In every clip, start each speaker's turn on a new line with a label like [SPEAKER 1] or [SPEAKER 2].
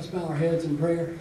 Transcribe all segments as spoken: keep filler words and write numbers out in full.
[SPEAKER 1] bow our heads in prayer.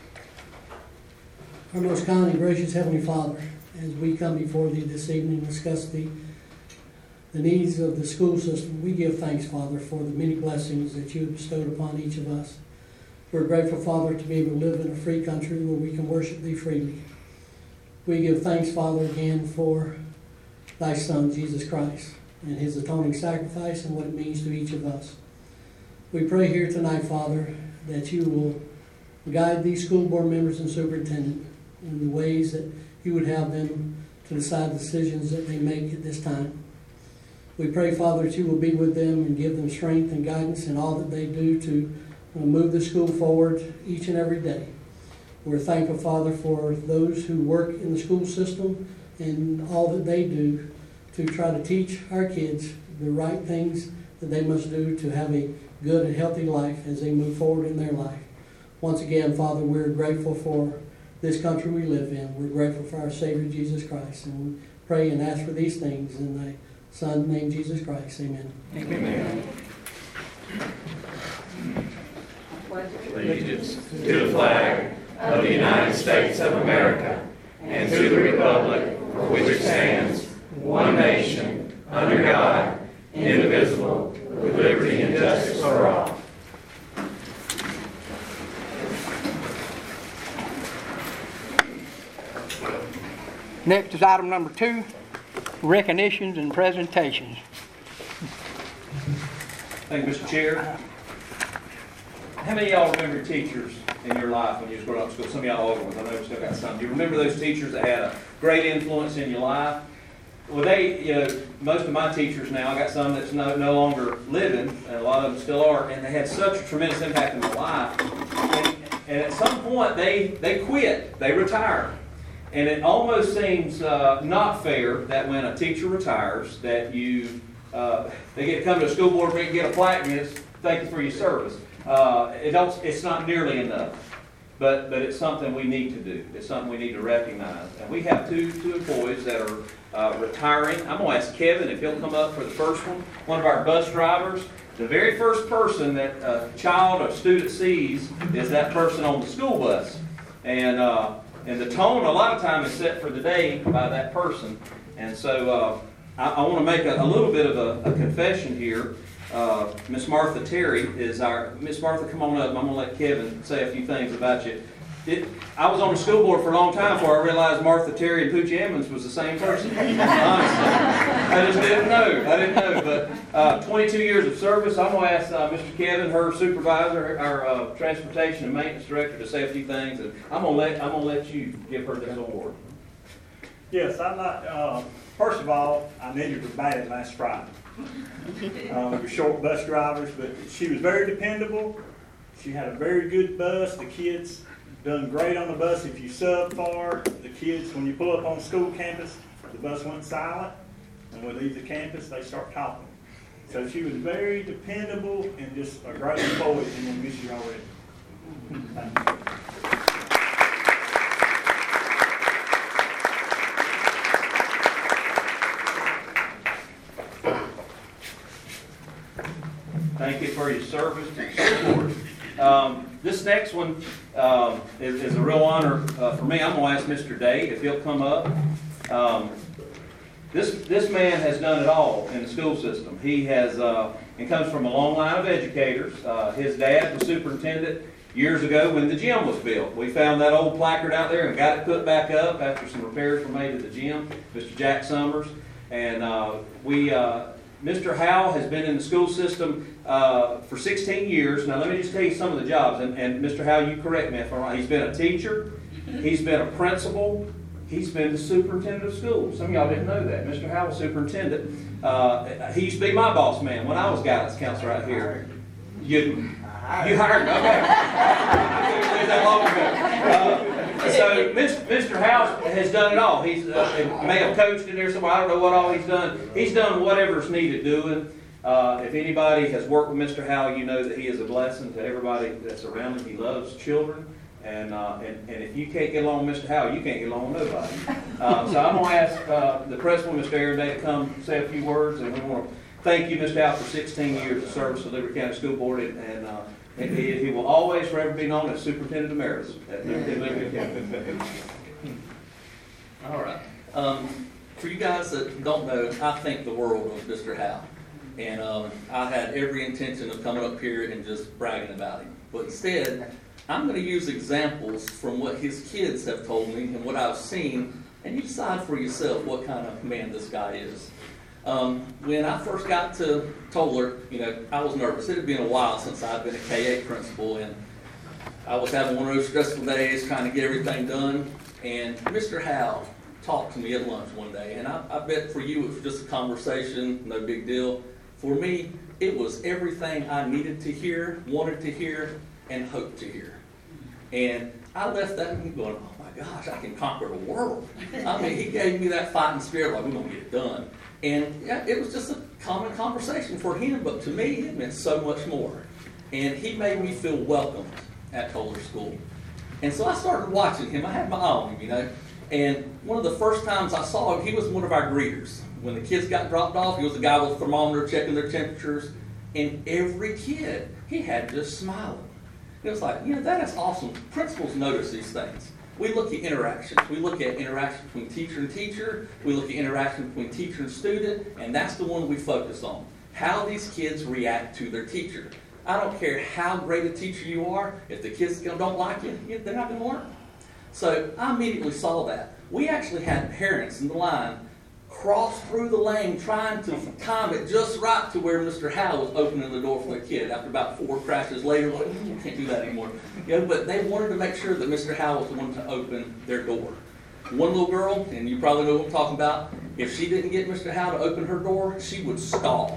[SPEAKER 1] Our most kind and gracious Heavenly Father, as we come before Thee this evening and discuss the, the needs of the school system, we give thanks, Father, for the many blessings that You have bestowed upon each of us. We're grateful, Father, to be able to live in a free country where we can worship Thee freely. We give thanks, Father, again for Thy Son, Jesus Christ, and His atoning sacrifice and what it means to each of us. We pray here tonight, Father, that You will guide these school board members and superintendent in the ways that You would have them to decide the decisions that they make at this time. We pray, Father, that You will be with them and give them strength and guidance in all that they do to move the school forward each and every day. We're thankful, Father, for those who work in the school system and all that they do to try to teach our kids the right things that they must do to have a good and healthy life as they move forward in their life. Once again, Father, we're grateful for this country we live in. We're grateful for our Savior, Jesus Christ. And we pray and ask for these things in Thy Son, named Jesus Christ. Amen.
[SPEAKER 2] Amen. Allegiance to the flag of the United States of America and to the republic for which it stands, one nation, under God, indivisible, with liberty and justice for all.
[SPEAKER 3] Next is item number two, recognitions and presentations.
[SPEAKER 4] Thank you, Mister Chair. How many of y'all remember teachers in your life when you was growing up in school? Some of y'all older ones, I know we still got some. Do you remember those teachers that had a great influence in your life? Well, they, you know, most of my teachers now, I got some that's no, no longer living, and a lot of them still are, and they had such a tremendous impact in my life. And, and at some point, they, they quit. They retired. And it almost seems uh, not fair that when a teacher retires, that you, uh, they get to come to a school board meeting, get a plaque, and it's thank you for your service. Uh, it don't, it's not nearly enough. But, but it's something we need to do. It's something we need to recognize. And we have two, two employees that are uh, retiring. I'm going to ask Kevin if he'll come up for the first one. One of our bus drivers. The very first person that a child or student sees is that person on the school bus. And, uh, and the tone a lot of time is set for the day by that person. And so uh, I, I want to make a, a little bit of a, a confession here. Uh, Miss Martha Terry is our, Miss Martha, come on up. I'm going to let Kevin say a few things about you. It, I was on the school board for a long time before I realized Martha Terry and Poochie Emmons was the same person. Honestly, I just didn't know. I didn't know. But uh, twenty-two years of service. I'm going to ask uh, Mister Kevin, her supervisor, our uh, transportation and maintenance director, to say a few things, and I'm going to let I'm going to let you give her this award.
[SPEAKER 5] Yes, I'd like. Uh, first of all, I needed her bad last Friday. Uh, we were short bus drivers, but she was very dependable. She had a very good bus. The kids done great on the bus. If you sub for the kids, when you pull up on school campus, the bus went silent. When we leave the campus, they start talking. So she was very dependable and just a great employee, and we miss you already. Thank you.
[SPEAKER 4] Thank you for your service to the school board. Um, this next one um, is, is a real honor uh, for me. I'm going to ask Mister Day if he'll come up. Um, this this man has done it all in the school system. He has uh, and comes from a long line of educators. Uh, his dad was superintendent years ago when the gym was built. We found that old placard out there and got it put back up after some repairs were made to the gym. Mister Jack Summers, and uh, we. Uh, Mister Howell has been in the school system uh, for sixteen years. Now, let me just tell you some of the jobs. And, and Mister Howell, you correct me if I'm wrong. He's been a teacher. He's been a principal. He's been the superintendent of schools. Some of y'all didn't know that. Mister Howell, superintendent. Uh, he used to be my boss man when I was guidance counselor out here. You, you hired me? Okay. I that long ago. Uh, So Mister House has done it all. He's uh, may have coached in there somewhere. I don't know what all he's done. He's done whatever's needed doing. Uh, if anybody has worked with Mister Howell, you know that he is a blessing to everybody that's around him. He loves children. And, uh, and and if you can't get along with Mister Howell, you can't get along with nobody. Uh, so I'm going to ask uh, the principal, Mister Aaron Day, to come say a few words, and we want to thank you, Mister Howe, for sixteen years of service to Liberty County School Board, and, and uh, and he, he will always forever be known as Superintendent Emeritus at Liberty, Liberty County.
[SPEAKER 6] All right. Um, for you guys that don't know, I think the world of Mister Howe. And um, I had every intention of coming up here and just bragging about him. But instead, I'm going to use examples from what his kids have told me and what I've seen, and you decide for yourself what kind of man this guy is. Um, when I first got to Toller, you know, I was nervous. It had been a while since I'd been a K eight principal, and I was having one of those stressful days trying to get everything done. And Mister Howe talked to me at lunch one day, and I, I bet for you it was just a conversation, no big deal. For me, it was everything I needed to hear, wanted to hear, and hoped to hear. And I left that and going, oh my gosh, I can conquer the world. I mean, he gave me that fighting spirit, like, we're going to get it done. And yeah, it was just a common conversation for him, but to me, it meant so much more. And he made me feel welcomed at Toller School. And so I started watching him. I had my eye on him, you know. And one of the first times I saw him, he was one of our greeters. When the kids got dropped off, he was the guy with a thermometer checking their temperatures. And every kid, he had just smiling. It was like, you know, that is awesome. Principals notice these things. We look at interactions. We look at interaction between teacher and teacher. We look at interaction between teacher and student, and that's the one we focus on. How these kids react to their teacher. I don't care how great a teacher you are. If the kids don't like you, they're not going to learn. So I immediately saw that. We actually had parents in the line cross through the lane trying to time it just right to where Mister Howe was opening the door for their kid. After about four crashes later, like, you can't do that anymore. You know, but they wanted to make sure that Mister Howe was the one to open their door. One little girl, and you probably know what I'm talking about, if she didn't get Mister Howe to open her door, she would stall.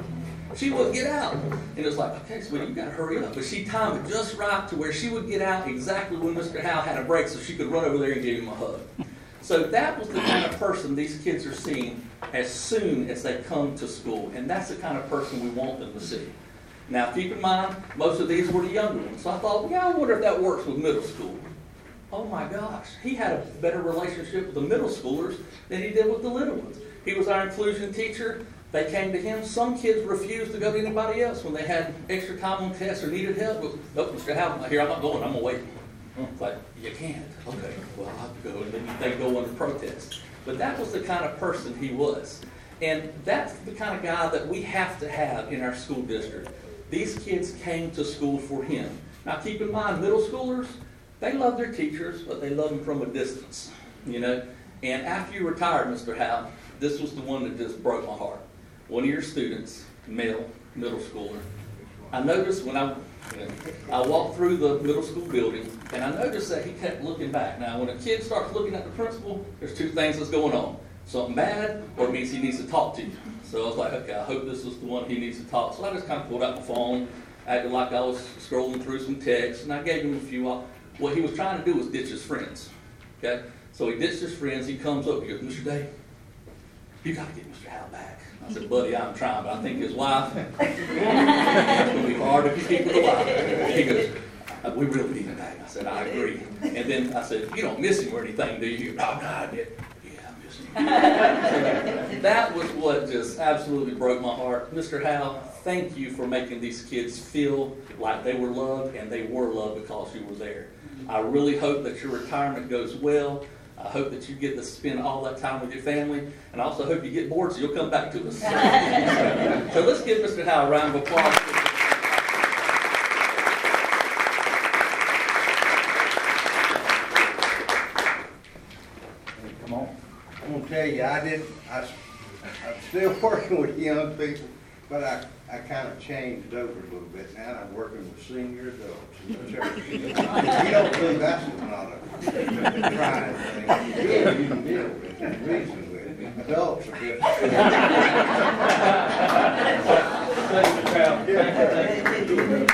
[SPEAKER 6] She wouldn't get out. And it was like, okay, sweetie, you got to hurry up. But she timed it just right to where she would get out exactly when Mister Howe had a break so she could run over there and give him a hug. So that was the kind of person these kids are seeing as soon as they come to school. And that's the kind of person we want them to see. Now, keep in mind, most of these were the younger ones. So I thought, yeah, I wonder if that works with middle school. Oh my gosh, he had a better relationship with the middle schoolers than he did with the little ones. He was our inclusion teacher. They came to him. Some kids refused to go to anybody else when they had extra time on tests or needed help. Well, nope, Mister Howe, here, I'm not going, I'm going to wait. It's like, you can't. Okay, well, I'll have to go. And then they go under protest. But that was the kind of person he was. And that's the kind of guy that we have to have in our school district. These kids came to school for him. Now, keep in mind, middle schoolers, they love their teachers, but they love them from a distance, you know. And after you retired, Mister Howe, this was the one that just broke my heart. One of your students, male, middle schooler, I noticed when I, you know, I walked through the middle school building, and I noticed that he kept looking back. Now, when a kid starts looking at the principal, there's two things that's going on. Something bad, or it means he needs to talk to you. So I was like, okay, I hope this is the one he needs to talk. So I just kind of pulled out my phone, acted like I was scrolling through some texts, and I gave him a few. What he was trying to do was ditch his friends. Okay? So he ditched his friends. He comes up, he goes, Mister Day, you got to get Mister Howe back. I said, buddy, I'm trying, but I think his wife, it's going to be hard to keep with the wife. He goes, we really need him back. I said, I agree. And then I said, you don't miss him or anything, do you? No, no, I did. Yeah, I miss him. So that was what just absolutely broke my heart. Mister Howe, thank you for making these kids feel like they were loved, and they were loved because you were there. I really hope that your retirement goes well. I hope that you get to spend all that time with your family, and I also hope you get bored so you'll come back to us. So let's give Mister Howe a round of applause.
[SPEAKER 7] Come on. I'm going to tell you, I didn't, I, I'm still working with young people, but I, I kind of changed over a little bit now. I'm working with senior adults in the church. You don't think that's not a trying thing. Yeah, you can deal with it and reason with it. Adults are different.
[SPEAKER 4] Thank you, Cal.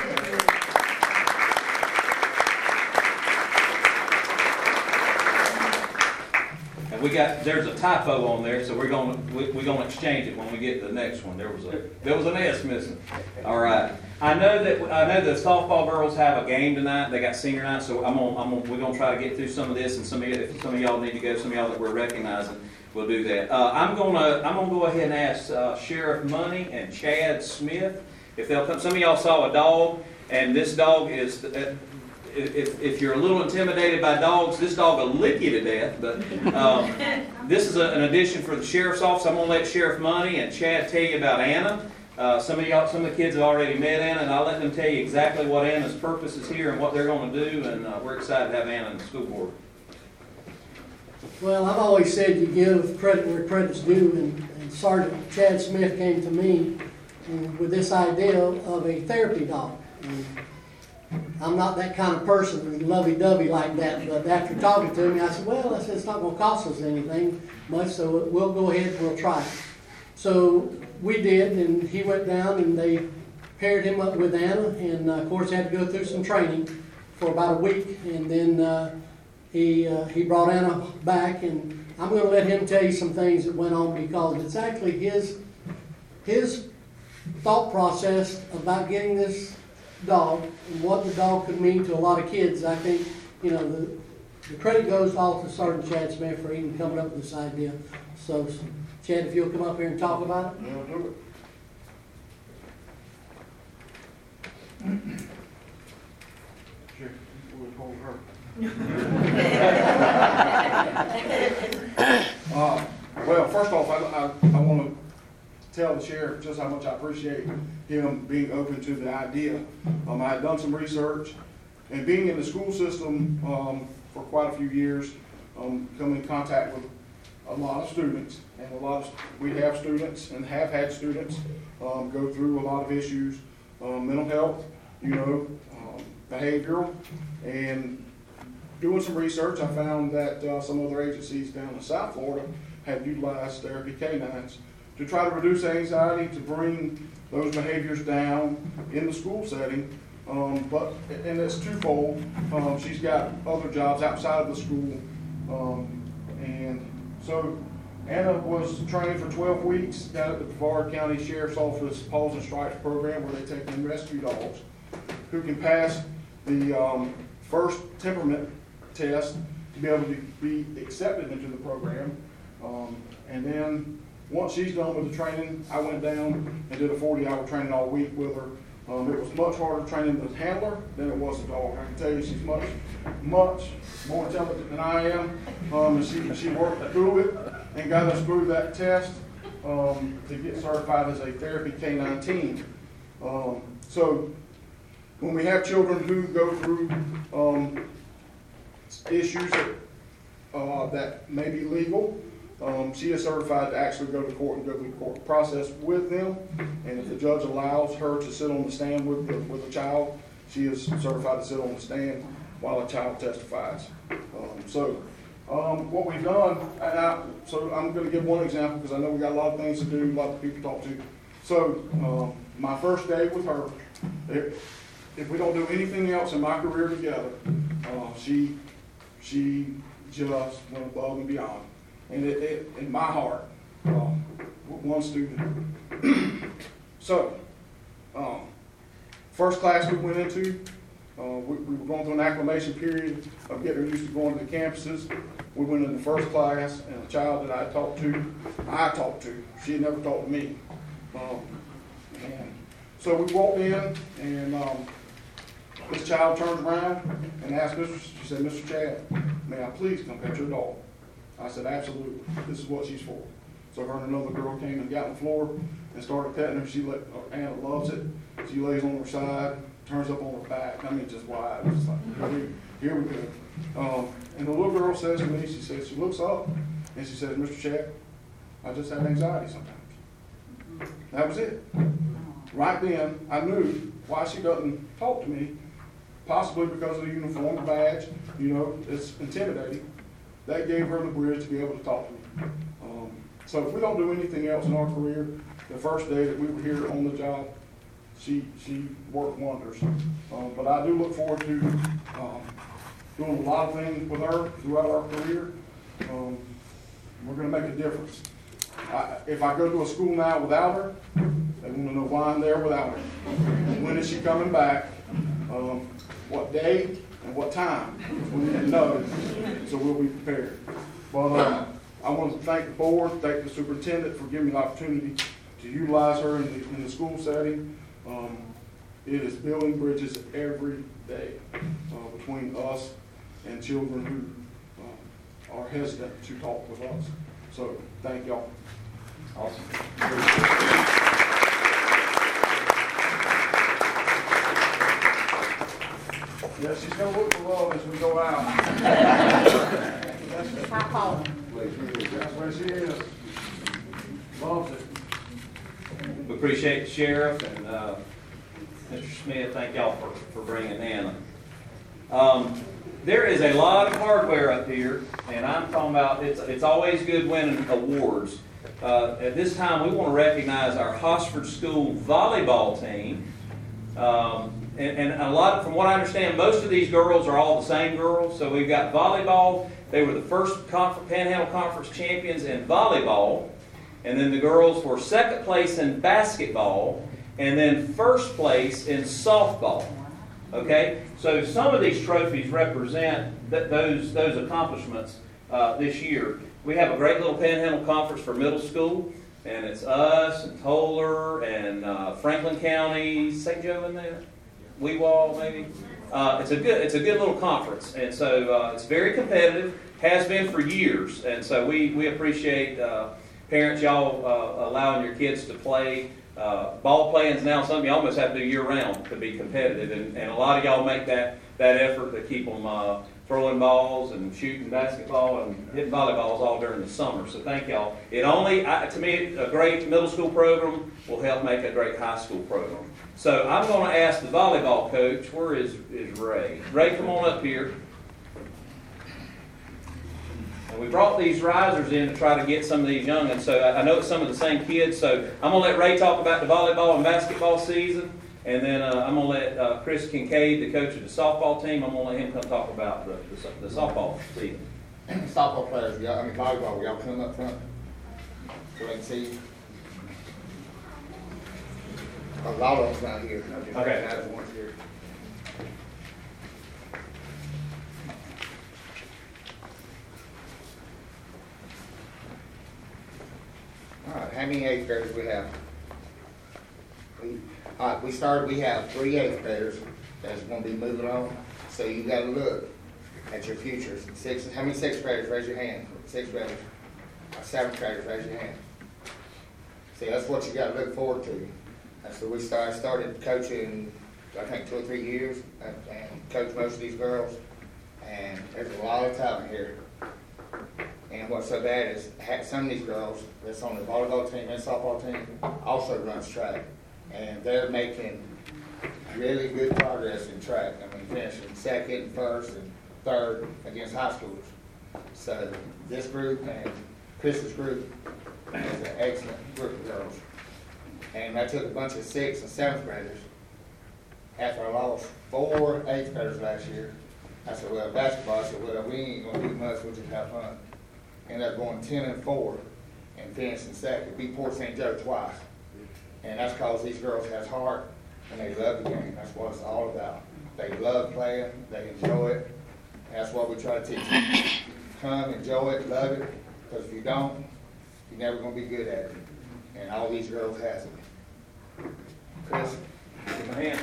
[SPEAKER 4] And we got, there's a typo on there, so we're gonna we, we're gonna exchange it when we get to the next one. There was a there was an S missing. All right. I know that I know the softball girls have a game tonight. They got senior night, so I'm gonna, I'm gonna, we're gonna try to get through some of this, and some of you, if some of y'all need to go, some of y'all that we're recognizing. We'll do that. Uh, I'm gonna, I'm gonna go ahead and ask uh, Sheriff Money and Chad Smith if they'll come. Some of y'all saw a dog, and this dog is, uh, if, if you're a little intimidated by dogs, this dog will lick you to death, but um, this is a, an addition for the Sheriff's Office. I'm gonna let Sheriff Money and Chad tell you about Anna. Uh, some of y'all, some of the kids have already met Anna, and I'll let them tell you exactly what Anna's purpose is here and what they're gonna do, and uh, we're excited to have Anna in the school board.
[SPEAKER 1] Well, I've always said you give credit where credit's due, and, and Sergeant Chad Smith came to me and with this idea of a therapy dog. And I'm not that kind of person, lovey-dovey like that, but after talking to me, I said, well, I said, it's not going to cost us anything much, so we'll go ahead and we'll try it. So we did, and he went down, and they paired him up with Anna, and uh, of course had to go through some training for about a week, and then uh, he uh, he brought Anna back, and I'm going to let him tell you some things that went on, because it's actually his his thought process about getting this dog and what the dog could mean to a lot of kids. I think, you know, the, the credit goes all to Sergeant Chad Smith for even coming up with this idea. So, Chad, if you'll come up here and talk about it.
[SPEAKER 7] I'll do it. Sure, we'll hold her.
[SPEAKER 8] uh, well, first off, I, I, I want to tell the sheriff just how much I appreciate him being open to the idea. Um, I had done some research, and being in the school system um, for quite a few years, um, come in contact with a lot of students, and a lot of, we have students and have had students um, go through a lot of issues, um, mental health, you know, um, behavioral, and doing some research, I found that uh, some other agencies down in South Florida have utilized therapy canines to try to reduce anxiety, to bring those behaviors down in the school setting. Um, but, and it's twofold. Um, she's got other jobs outside of the school. Um, and so Anna was trained for twelve weeks down at the Brevard County Sheriff's Office Paws and Stripes program, where they take in rescue dogs who can pass the um, first temperament test to be able to be accepted into the program. Um, and then once she's done with the training, I went down and did a forty hour training all week with her. Um, it was much harder training the handler than it was the dog. I can tell you she's much, much more intelligent than I am. Um, and she, she worked through it and got us through that test um, to get certified as a therapy canine team. Um, so when we have children who go through um, issues that, uh, that may be legal, Um, she is certified to actually go to court and go through the court process with them. And if the judge allows her to sit on the stand with the, with a child, she is certified to sit on the stand while a child testifies. Um, so um, what we've done, and I, so I'm going to give one example because I know we got a lot of things to do, a lot of people to talk to. So um, my first day with her, if, if we don't do anything else in my career together, uh, she she just went above and beyond. And it, it, in my heart, um, one student. So, um, first class we went into, uh, we, we were going through an acclimation period of getting her used to going to the campuses. We went in the first class, and a child that I talked to, I talked to, she had never talked to me. Um, and so we walked in, and um, this child turned around and asked Mister She said, "Mister Chad, may I please come pet your dog?" I said, "Absolutely. This is what she's for." So her and another girl came and got on the floor and started petting her. She let, Anna loves it. She lays on her side, turns up on her back. I mean, just wide. It's just like, here we, here we go. Um, and the little girl says to me, she says, she looks up and she says, "Mister Chad, I just have anxiety sometimes." That was it. Right then, I knew why she doesn't talk to me, possibly because of the uniform, the badge. You know, it's intimidating. That gave her the bridge to be able to talk to me. Um, so if we don't do anything else in our career, the first day that we were here on the job, she she worked wonders. Um, but I do look forward to um, doing a lot of things with her throughout our career. Um, we're going to make a difference. I, if I go to a school now without her, they want to know why I'm there without her. When is she coming back? Um, what day? And what time? We didn't know, so we'll be prepared. But uh, I want to thank the board, thank the superintendent for giving me the opportunity to utilize her in the, in the school setting. Um, it is building bridges every day uh, between us and children who uh, are hesitant to talk with us. So, thank y'all.
[SPEAKER 4] Awesome.
[SPEAKER 8] Yeah, she's gonna look for love as we go out. That's, that's where she is. Loves it.
[SPEAKER 4] We appreciate the sheriff and uh, Mister Smith. Thank y'all for, for bringing Anna. Um, there is a lot of hardware up here, and I'm talking about it's it's always good winning awards. Uh, at this time, we want to recognize our Hosford School volleyball team. Um, and, and a lot, of, from what I understand, most of these girls are all the same girls. So we've got volleyball. They were the first confer- Panhandle Conference champions in volleyball. And then the girls were second place in basketball. And then first place in softball. Okay? So some of these trophies represent th- those, those accomplishments uh, this year. We have a great little Panhandle Conference for middle school. And it's us and Toller and uh, Franklin County, Saint Joe in there, Weewall maybe. Uh, it's a good it's a good little conference, and so uh, it's very competitive. Has been for years, and so we we appreciate uh, parents y'all uh, allowing your kids to play. Uh, ball playing is now something you almost have to do year round to be competitive, and, and a lot of y'all make that that effort to keep them uh, throwing balls and shooting basketball and hitting volleyballs all during the summer. So thank y'all. It only, I, to me, a great middle school program will help make a great high school program. So I'm going to ask the volleyball coach, where is, is Ray? Ray, come on up here. And we brought these risers in to try to get some of these youngins. So I, I know it's some of the same kids. So I'm going to let Ray talk about the volleyball and basketball season. And then uh, I'm going to let uh, Chris Kincaid, the coach of the softball team, I'm going to let him come talk about the, the, the softball season.
[SPEAKER 9] Softball players, y'all, I mean volleyball, y'all come up front so they can see you. A lot of them's not here.
[SPEAKER 4] Okay.
[SPEAKER 9] Not everyone's here. All right, how many eighth graders we have? We, all right, we started, we have three eighth graders that's going to be moving on. So you got to look at your futures. Six, how many sixth graders? Raise your hand. Sixth graders. Seventh graders, raise your hand. See, that's what you got to look forward to. And so we started, started coaching, I think, two or three years, and, and coached most of these girls. And there's a lot of talent here. And what's so bad is some of these girls that's on the volleyball team and softball team also runs track. And they're making really good progress in track. I mean, finishing second, first, and third against high schoolers. So this group and Chris's group is an excellent group of girls. And I took a bunch of sixth and seventh graders. After I lost four eighth graders last year, I said, well, basketball, I said, well, we ain't going to do much, we'll just have fun. Ended up going ten and four and finishing second. Beat Port Saint Joe twice. And that's because these girls have heart and they love the game. That's what it's all about. They love playing, they enjoy it. That's what we try to teach them. Come, enjoy it, love it, because if you don't, you're never going to be good at it. And all these girls has it. Chris?
[SPEAKER 4] Give my hand.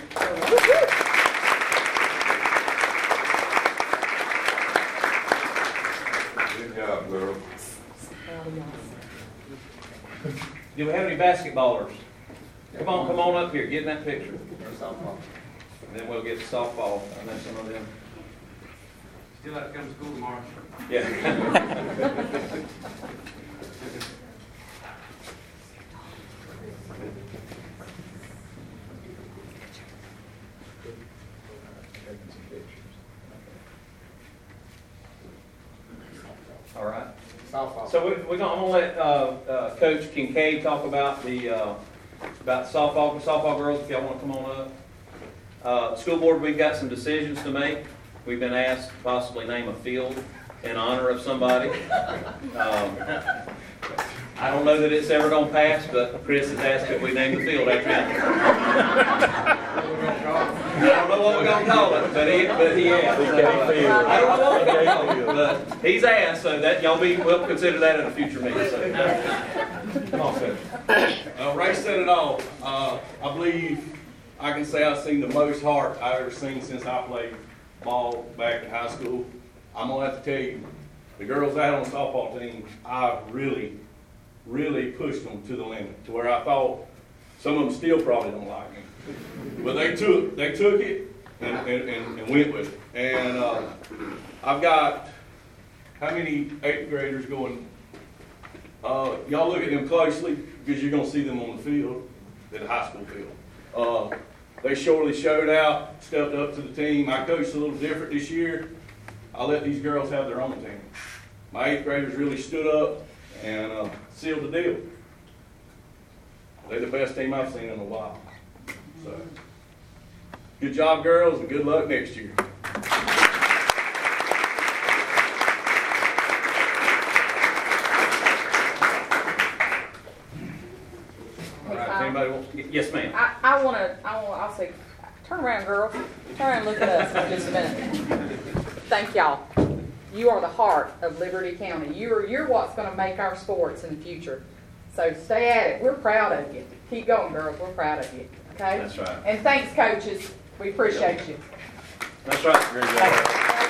[SPEAKER 2] Good job, girl.
[SPEAKER 4] Do we have any basketballers? Come on, come on up here. Get in that picture. And then we'll get to softball. I know some of them.
[SPEAKER 10] Still have to come to school tomorrow.
[SPEAKER 4] Yeah. All right.
[SPEAKER 9] Softball.
[SPEAKER 4] So we, we're gonna, I'm gonna let uh, uh, Coach Kincaid talk about the uh, about softball softball girls. If y'all want to come on up. Uh, school board, we've got some decisions to make. We've been asked to possibly name a field in honor of somebody. Um, I don't know that it's ever gonna pass, but Chris has asked if we name the field after him. I don't know what we're gonna call it, but he, but he asked. So, uh, I don't know what we're gonna call it, but he's asked, so that, y'all be, we'll consider that at a future meeting, so. Come on, Coach.
[SPEAKER 11] Uh, Ray said it all. Uh, I believe I can say I've seen the most heart I've ever seen since I played ball back in high school. I'm gonna have to tell you, the girls I had on the softball team, I really, really pushed them to the limit, to where I thought some of them still probably don't like me. But they took, they took it and, and, and, and went with it. And uh, I've got, how many eighth graders going? Uh, y'all look at them closely, because you're gonna see them on the field, at the high school field. Uh, they surely showed out, stepped up to the team. I coached a little different this year. I let these girls have their own team. My eighth graders really stood up and uh, sealed the deal. They're the best team I've seen in a while. So, good job, girls, and good luck next year.
[SPEAKER 4] All right, if anybody wants, yes, ma'am.
[SPEAKER 12] I, I want to, I want, I'll say, turn around, girls. Turn around and look at us for just a minute. Thank y'all. You are the heart of Liberty County. You're, you're what's going to make our sports in the future. So stay at it. We're proud of you. Keep going, girls. We're proud of you. Okay?
[SPEAKER 4] That's right.
[SPEAKER 12] And thanks, coaches. We appreciate yep. you.
[SPEAKER 4] That's right. Great job.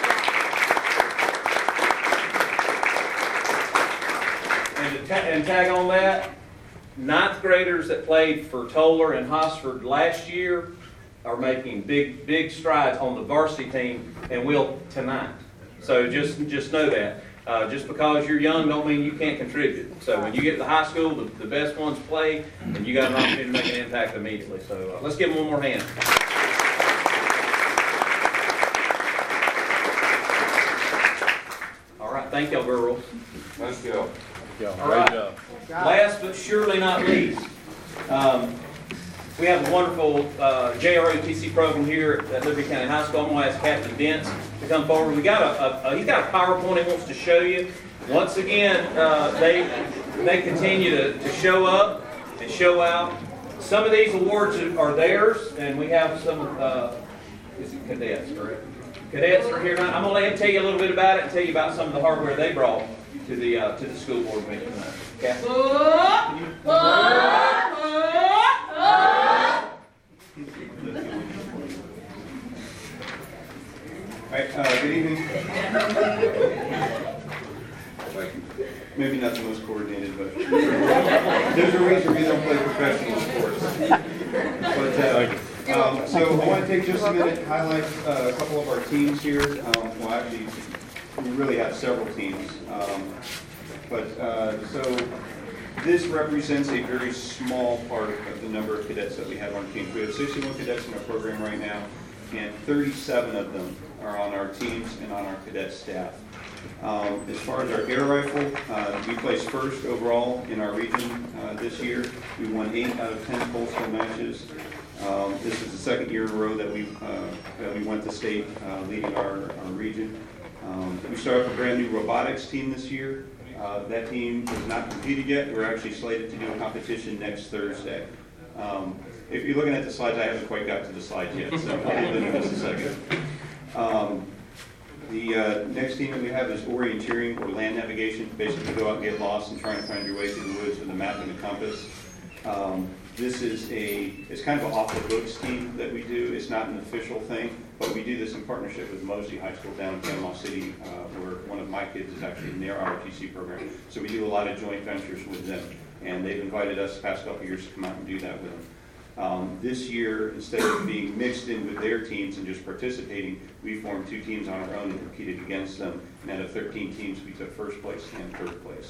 [SPEAKER 4] And to ta and tag on that, ninth graders that played for Toller and Hosford last year are making big, big strides on the varsity team and will tonight. So just, just know that. Uh, just because you're young don't mean you can't contribute. So when you get to high school, the, the best ones play, and you got an opportunity to make an impact immediately. So uh, let's give them one more hand. All right, thank y'all, girls.
[SPEAKER 11] Let's go.
[SPEAKER 4] All right. Last but surely not least, um, we have a wonderful uh, J R O T C program here at Liberty County High School. I'm going to ask Captain Dents to come forward. We got a, a, a he's got a PowerPoint he wants to show you. Once again, uh, they they continue to, to show up and show out. Some of these awards are theirs, and we have some uh, is it cadets, correct? Cadets are here tonight. I'm going to let him tell you a little bit about it and tell you about some of the hardware they brought to the uh, to the school board meeting tonight. Captain?
[SPEAKER 13] All right, uh, good evening. Maybe not the most coordinated, but there's a reason we don't play professional sports. But, uh, um, so I want to take just a minute to highlight uh, a couple of our teams here. Um, well, actually, we really have several teams. Um, but uh, so this represents a very small part of the number of cadets that we have on our team. We have sixty-one cadets in our program right now, and thirty-seven of them are on our teams and on our cadet staff. Um, as far as our air rifle, uh, we placed first overall in our region uh, this year. We won eight out of ten postal matches. Um, this is the second year in a row that we uh, that we went to state uh, leading our, our region. Um, we started a brand new robotics team this year. Uh, that team has not competed yet. We're actually slated to do a competition next Thursday. Um, if you're looking at the slides, I haven't quite got to the slides yet, so I'll do it in just a second. Um, the uh, next team that we have is orienteering or land navigation. Basically, go out and get lost and try and find your way through the woods with a map and a compass. Um, this is a, it's kind of an off-the-books team that we do. It's not an official thing, but we do this in partnership with Mosley High School down in Panama City, uh, where one of my kids is actually in their R O T C program. So we do a lot of joint ventures with them, and they've invited us the past couple of years to come out and do that with them. Um, this year, instead of being mixed in with their teams and just participating, we formed two teams on our own and competed against them. And out of thirteen teams, we took first place and third place.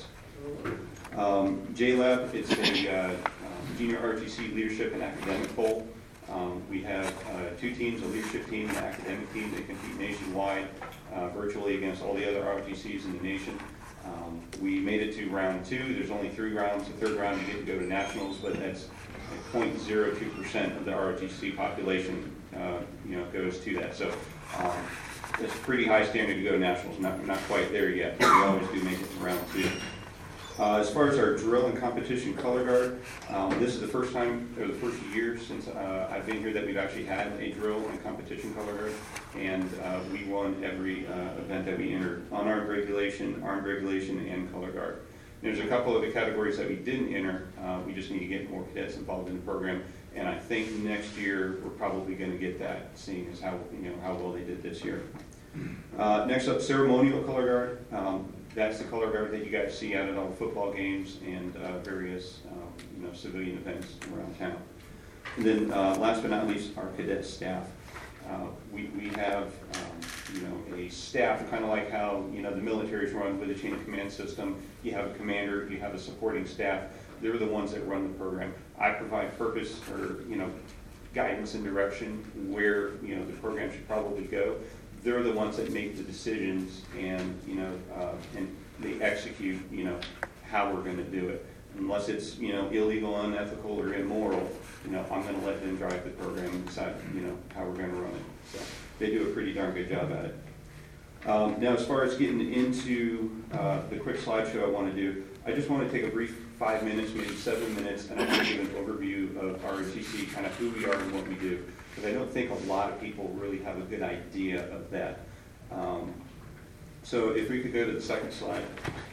[SPEAKER 13] Um, J LAB, it's a uh, um, junior R O T C leadership and academic bowl. Um, we have uh, two teams, a leadership team and an academic team that compete nationwide, uh, virtually against all the other R O T Cs in the nation. Um, we made it to round two. There's only three rounds. The third round, you get to go to nationals, but that's zero point zero two percent of the R O T C population, uh, you know, goes to that. So um, it's a pretty high standard to go to nationals. Not, not quite there yet, but we always do make it to round two. Uh, as far as our drill and competition color guard, um, this is the first time, or the first year since uh, I've been here that we've actually had a drill and competition color guard, and uh, we won every uh, event that we entered, unarmed regulation, armed regulation, and color guard. There's a couple of the categories that we didn't enter. Uh, we just need to get more cadets involved in the program, and I think next year we're probably going to get that, seeing as how you know how well they did this year. Uh, next up, ceremonial color guard. Um, That's the color guard that you guys see out at all the football games and uh, various um, you know, civilian events around town. And then uh, last but not least, our cadet staff. Uh, we, we have um, you know, a staff, kind of like how you know, the military is run with a chain of command system. You have a commander, you have a supporting staff. They're the ones that run the program. I provide purpose or you know, guidance and direction where you know, the program should probably go. They're the ones that make the decisions, and you know, uh, and they execute, you know, how we're going to do it. Unless it's you know illegal, unethical, or immoral, you know, I'm going to let them drive the program and decide, you know, how we're going to run it. So they do a pretty darn good job at it. Um, now, as far as getting into uh, the quick slideshow I want to do, I just want to take a brief five minutes, maybe seven minutes, and I want to give an overview of R O T C, kind of who we are and what we do. Because I don't think a lot of people really have a good idea of that. Um, so if we could go to the second slide.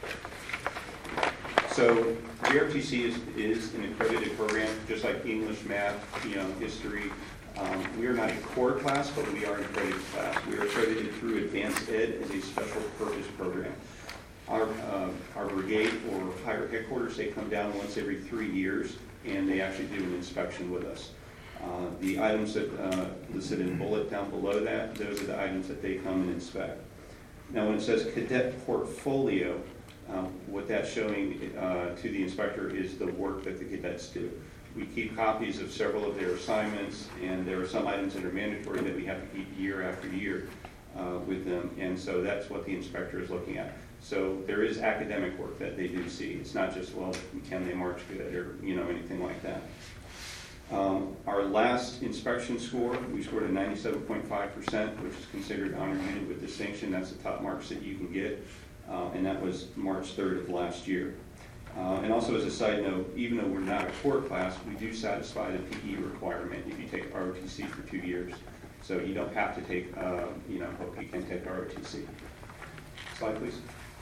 [SPEAKER 13] So the R O T C is, is an accredited program, just like English, math, you know, history. Um, we are not a core class, but we are an accredited class. We are accredited through Advanced Ed as a special purpose program. Our, uh, our brigade or higher headquarters, they come down once every three years, and they actually do an inspection with us. Uh, the items that uh, listed in bullet down below that, those are the items that they come and inspect. Now when it says cadet portfolio, um, what that's showing uh, to the inspector is the work that the cadets do. We keep copies of several of their assignments, and there are some items that are mandatory that we have to keep year after year uh, with them, and so that's what the inspector is looking at. So there is academic work that they do see. It's not just, well, can they march good or you know anything like that. Um, our last inspection score, we scored a ninety-seven point five percent, which is considered honor unit with distinction. That's the top marks that you can get, uh, and that was March third of last year. Uh, and also as a side note, even though we're not a core class, we do satisfy the P E requirement if you take R O T C for two years. So you don't have to take, uh, you know, hope you can take R O T C. Slide, please.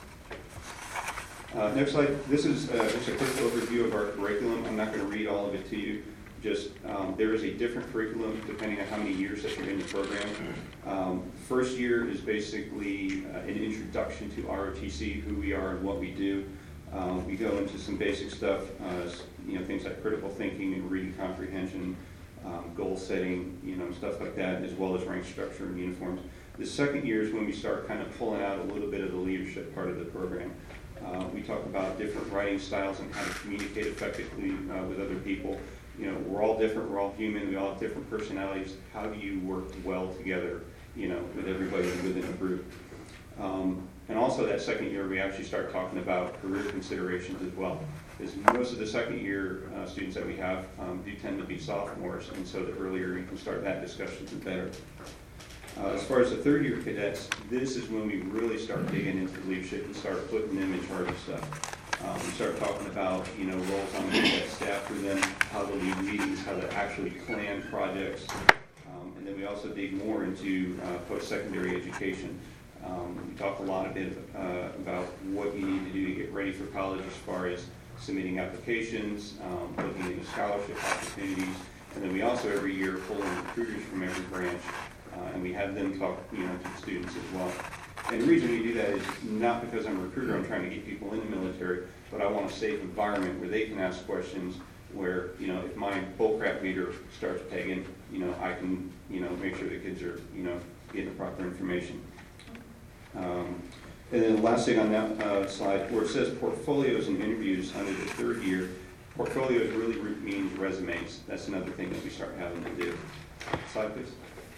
[SPEAKER 13] Uh, next slide. This is uh, just a quick overview of our curriculum. I'm not going to read all of it to you. Just um, there is a different curriculum depending on how many years that you're in the program. Um, first year is basically uh, an introduction to R O T C, who we are and what we do. Um, we go into some basic stuff, uh, you know, things like critical thinking and reading comprehension, um, goal setting, you know, stuff like that, as well as rank structure and uniforms. The second year is when we start kind of pulling out a little bit of the leadership part of the program. Uh, we talk about different writing styles and how to communicate effectively uh, with other people. You know, we're all different, we're all human, we all have different personalities. How do you work well together, you know, with everybody within a group? Um, and also that second year, we actually start talking about career considerations as well. Because most of the second year uh, students that we have um, do tend to be sophomores, and so the earlier you can start that discussion, the better. Uh, as far as the third year cadets, this is when we really start digging into leadership and start putting them in charge of stuff. Um, we start talking about, you know, roles on the cadet staff for them, how to lead meetings, how to actually plan projects. Um, and then we also dig more into uh, post-secondary education. Um, we talk a lot a bit uh, about what you need to do to get ready for college as far as submitting applications, um, looking into scholarship opportunities, and then we also every year pull in recruiters from every branch, uh, and we have them talk, you know, to the students as well. And the reason we do that is not because I'm a recruiter, I'm trying to get people in the military, but I want a safe environment where they can ask questions where, you know, if my bullcrap meter starts pegging, you know, I can, you know, make sure the kids are, you know, getting the proper information. Um, and then the last thing on that uh, slide, where it says portfolios and interviews under the third year, portfolios really re means resumes. That's another thing that we start having to do. Slide, please.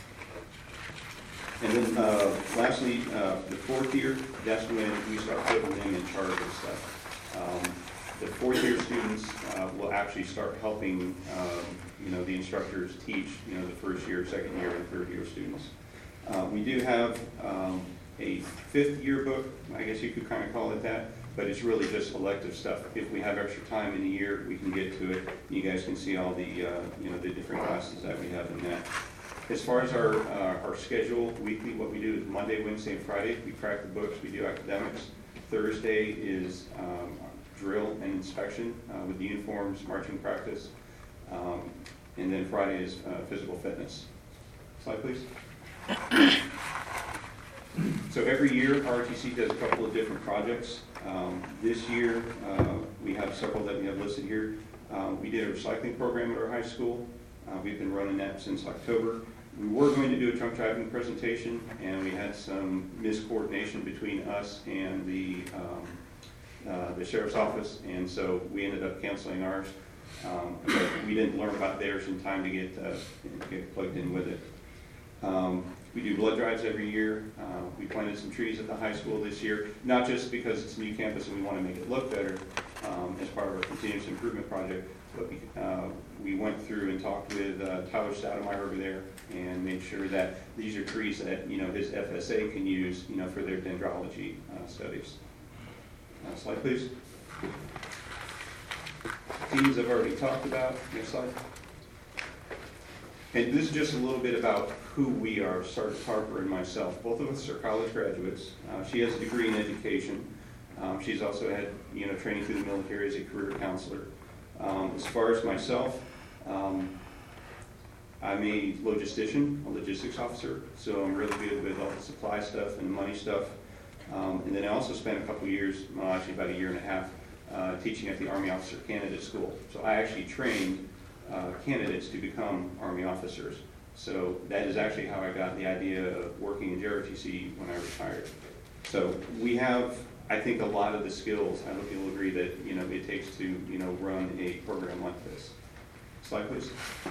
[SPEAKER 13] And then uh, lastly, uh, the fourth year, that's when we start putting them in charge of stuff. Um, the fourth year students uh, will actually start helping, um, you know, the instructors teach, you know, the first year, second year, and third year students. Uh, we do have um, a fifth yearbook, I guess you could kind of call it that. but it's really just elective stuff. If we have extra time in the year, we can get to it. You guys can see all the, uh, you know, the different classes that we have in that. As far as our, uh, our schedule weekly, what we do is Monday, Wednesday, and Friday, we crack the books, we do academics. Thursday is um, drill and inspection uh, with the uniforms, marching practice. Um, and then Friday is uh, physical fitness. Slide, please. So every year, R O T C does a couple of different projects. Um, this year, uh, we have several that we have listed here. Uh, we did a recycling program at our high school. Uh, we've been running that since October. We were going to do a drunk driving presentation, and we had some miscoordination between us and the um, uh, the sheriff's office, and so we ended up canceling ours. Um, but we didn't learn about theirs in time to get uh, get plugged in with it. Um, we do blood drives every year. Uh, we planted some trees at the high school this year, not just because it's a new campus and we want to make it look better um, as part of our continuous improvement project, but we, uh, we went through and talked with uh, Tyler Stoudemire over there and made sure that these are trees that, you know, his F S A can use, you know, for their dendrology uh, studies. Uh, slide, please. Teams I've already talked about. Next slide. And this is just a little bit about who we are, Sergeant Harper and myself. Both of us are college graduates. Uh, she has a degree in education. Um, she's also had, you know, training through the military as a career counselor. Um, as far as myself, um, I'm a logistician, a logistics officer, so I'm really good with all the supply stuff and money stuff. Um, and then I also spent a couple years, well, actually about a year and a half, uh, teaching at the Army Officer Candidate School. So I actually trained uh, candidates to become Army officers. So that is actually how I got the idea of working in J R O T C when I retired. So we have, I think, a lot of the skills. I hope you'll agree that, you know, it takes to, you know, run a program like this. Slide, please.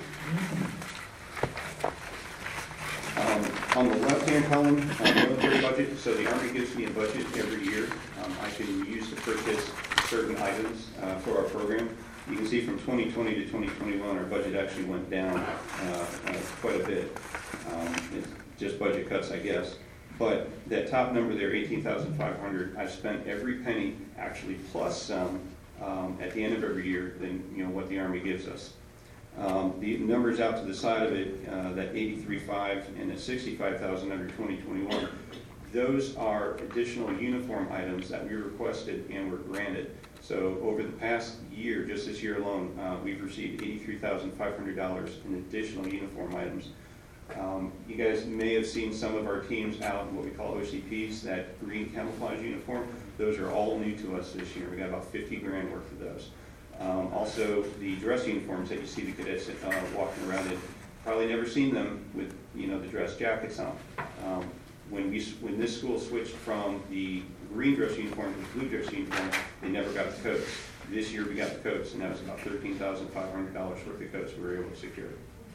[SPEAKER 13] Um, on the left-hand column, uh, military budget. So the Army gives me a budget every year. Um, I can use to purchase certain items uh, for our program. You can see from twenty twenty to twenty twenty-one, our budget actually went down uh, uh, quite a bit. Um, it's just budget cuts, I guess. But that top number there, eighteen thousand five hundred, I've spent every penny, actually plus some, um, at the end of every year than, you know, what the Army gives us. Um, the numbers out to the side of it, uh, that eighty-three thousand five hundred and the sixty-five thousand under twenty twenty-one, those are additional uniform items that we requested and were granted. So over the past year, just this year alone, uh, we've received eighty-three thousand five hundred dollars in additional uniform items. Um, you guys may have seen some of our teams out in what we call O C Ps, that green camouflage uniform. Those are all new to us this year. We got about fifty grand worth of those. Um, also, the dress uniforms that you see the cadets uh, walking around in, probably never seen them with, you know, the dress jackets on. Um, when we when this school switched from the green dress uniform to the blue dress uniform, they never got the coats. This year we got the coats, and that was about thirteen thousand five hundred dollars worth of coats we were able to secure.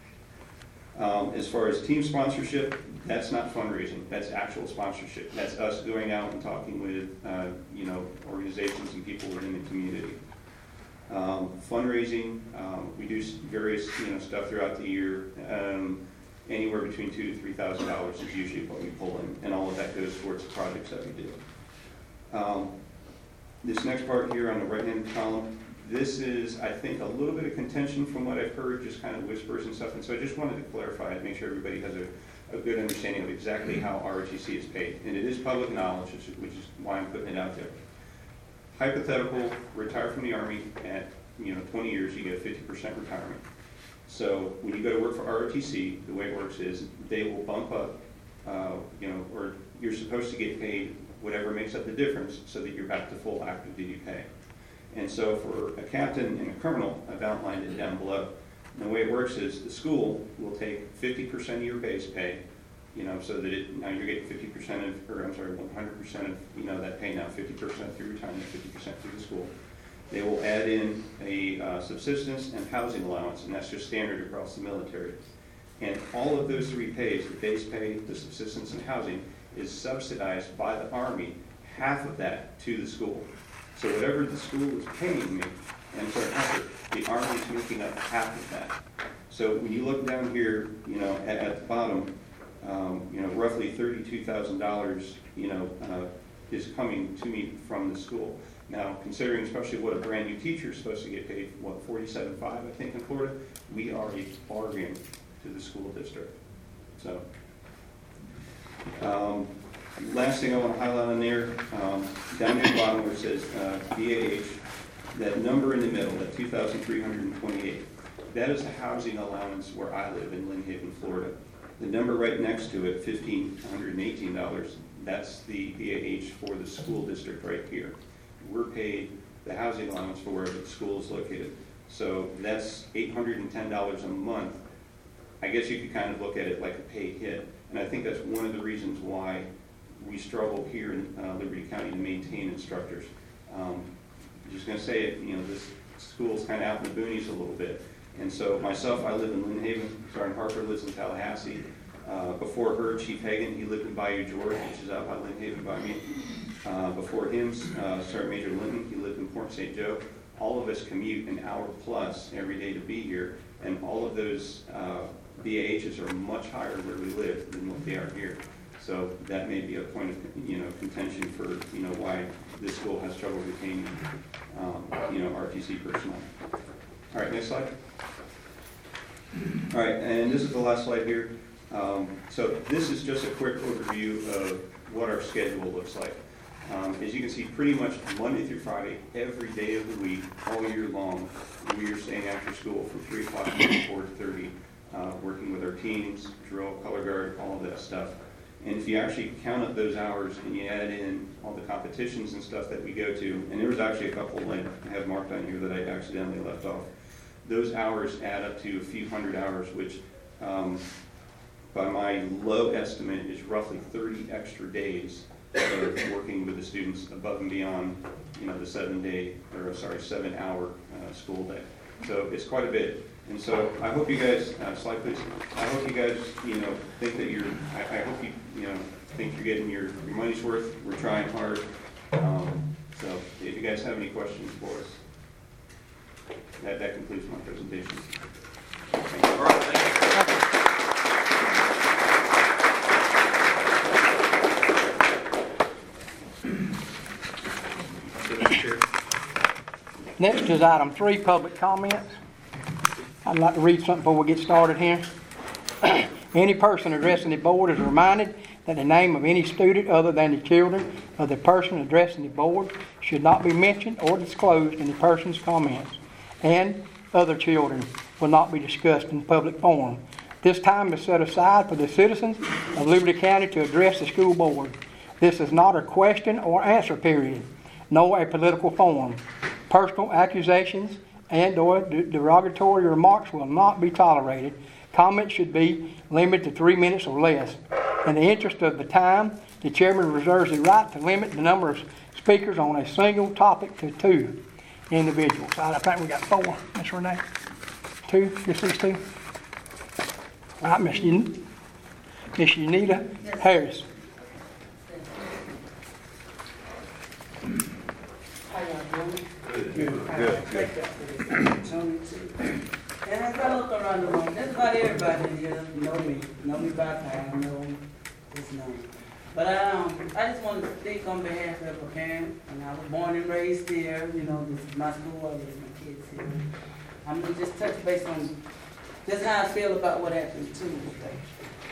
[SPEAKER 13] Um, as far as team sponsorship, that's not fundraising. That's actual sponsorship. That's us going out and talking with, uh, you know, organizations and people within the community. Um, fundraising, um, we do various, you know, stuff throughout the year. Um, anywhere between two to three thousand dollars is usually what we pull in, and all of that goes towards the projects that we do. Um, this next part here on the right-hand column, this is, I think, a little bit of contention from what I've heard, just kind of whispers and stuff, and so I just wanted to clarify it, make sure everybody has a, a good understanding of exactly how R O T C is paid. And it is public knowledge, which is, which is why I'm putting it out there. Hypothetical, retire from the Army at, you know, twenty years, you get a fifty percent retirement. So when you go to work for R O T C, the way it works is they will bump up, uh, you know, or you're supposed to get paid whatever makes up the difference so that you're back to full active duty pay. And so for a captain and a colonel, I've outlined it down below. And the way it works is the school will take fifty percent of your base pay, you know, so that it, now you're getting fifty percent of, or I'm sorry, one hundred percent of, you know, that pay now, fifty percent through retirement, fifty percent through the school. They will add in a uh, subsistence and housing allowance, and that's just standard across the military. And all of those three pays, the base pay, the subsistence, and housing, is subsidized by the Army, half of that to the school. So whatever the school is paying me, and sorry, the Army is making up half of that. So when you look down here, you know, at, at the bottom, um, you know, roughly thirty-two thousand dollars, you know, uh, is coming to me from the school. Now, considering especially what a brand new teacher is supposed to get paid, what, forty-seven five, I think, in Florida, we are a bargain to the school district. So, um, last thing I want to highlight on there, um, down near the bottom where it says uh, B A H, that number in the middle, that two thousand three hundred twenty-eight, that is the housing allowance where I live in Lynn Haven, Florida. The number right next to it, one thousand five hundred eighteen dollars, that's the B A H for the school district right here. We're paid the housing allowance for wherever the school is located. So that's eight hundred ten dollars a month. I guess you could kind of look at it like a pay hit. And I think that's one of the reasons why we struggle here in uh, Liberty County to maintain instructors. Um, I'm just going to say it, you know, this school's kind of out in the boonies a little bit. And so myself, I live in Lynn Haven. Sergeant Harper lives in Tallahassee. Uh, before her, Chief Hagan, he lived in Bayou George, which is out by Lynn Haven by me. Uh, before him, uh, Sergeant Major Linton, he lived in Port Saint Joe. All of us commute an hour plus every day to be here, and all of those uh, B A Hs are much higher where we live than what they are here. So that may be a point of, you know, contention for, you know, why this school has trouble retaining, um, you know, R T C personnel. All right, next slide. All right, and this is the last slide here. Um, so this is just a quick overview of what our schedule looks like. Um, as you can see, pretty much Monday through Friday, every day of the week, all year long, we are staying after school from three o'clock to four thirty, uh, working with our teams, drill, color guard, all of that stuff. And if you actually count up those hours and you add in all the competitions and stuff that we go to, and there was actually a couple like I have marked on here that I accidentally left off, those hours add up to a few hundred hours, which um, by my low estimate is roughly thirty extra days of working with the students above and beyond, you know, the seven day, or sorry, seven hour uh, school day. So it's quite a bit. And so I hope you guys, uh, slide please, I hope you guys, you know, think that you're, I, I hope you, you know, think you're getting your, your money's worth. We're trying hard. Um, so if you guys have any questions for us, that, that concludes my presentation. Thank you.
[SPEAKER 4] All right, thank you.
[SPEAKER 3] Next is item three, public comments. I'd like to read something before we get started here. Any person addressing the board is reminded that the name of any student other than the children of the person addressing the board should not be mentioned or disclosed in the person's comments, and other children will not be discussed in public forum. This time is set aside for the citizens of Liberty County to address the school board. This is not a question or answer period, nor a political forum. Personal accusations and or derogatory remarks will not be tolerated. Comments should be limited to three minutes or less. In the interest of the time, the chairman reserves the right to limit the number of speakers on a single topic to two individuals. I think we got four, Miss Renee. Two, just these two. All right, Miss Un- Miss Unita Harris.
[SPEAKER 14] How y'all doing?
[SPEAKER 13] Good, good, good.
[SPEAKER 14] And as I look around the room, just about everybody here know me, know me by time, know this name. But um, I just want to speak on behalf of a parent, and I was born and raised here. You know, this is my school, I raised my kids here. I'm gonna just touch base on just how I feel about what happened to me today.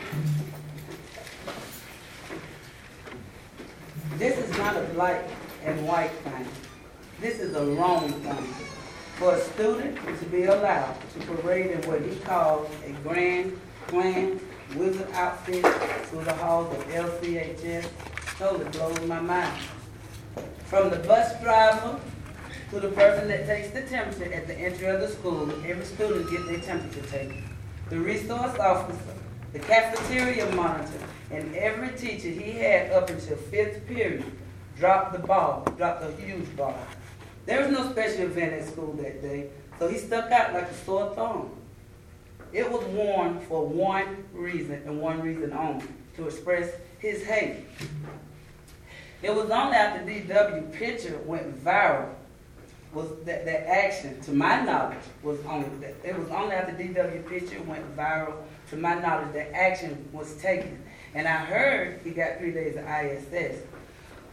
[SPEAKER 14] This is not a black and white thing. This is a wrong thing for a student to be allowed to parade in what he calls a grand grand wizard outfit through the halls of L C H S totally blows my mind. From the bus driver to the person that takes the temperature at the entry of the school, every student gets their temperature taken. The resource officer, the cafeteria monitor, and every teacher he had up until fifth period dropped the ball, dropped a huge ball. There was no special event at school that day, so he stuck out like a sore thumb. It was worn for one reason and one reason only, to express his hate. It was only after D W picture went viral, was that, that action, to my knowledge, was only, that, it was only after D W picture went viral, to my knowledge, that action was taken. And I heard he got three days of I S S.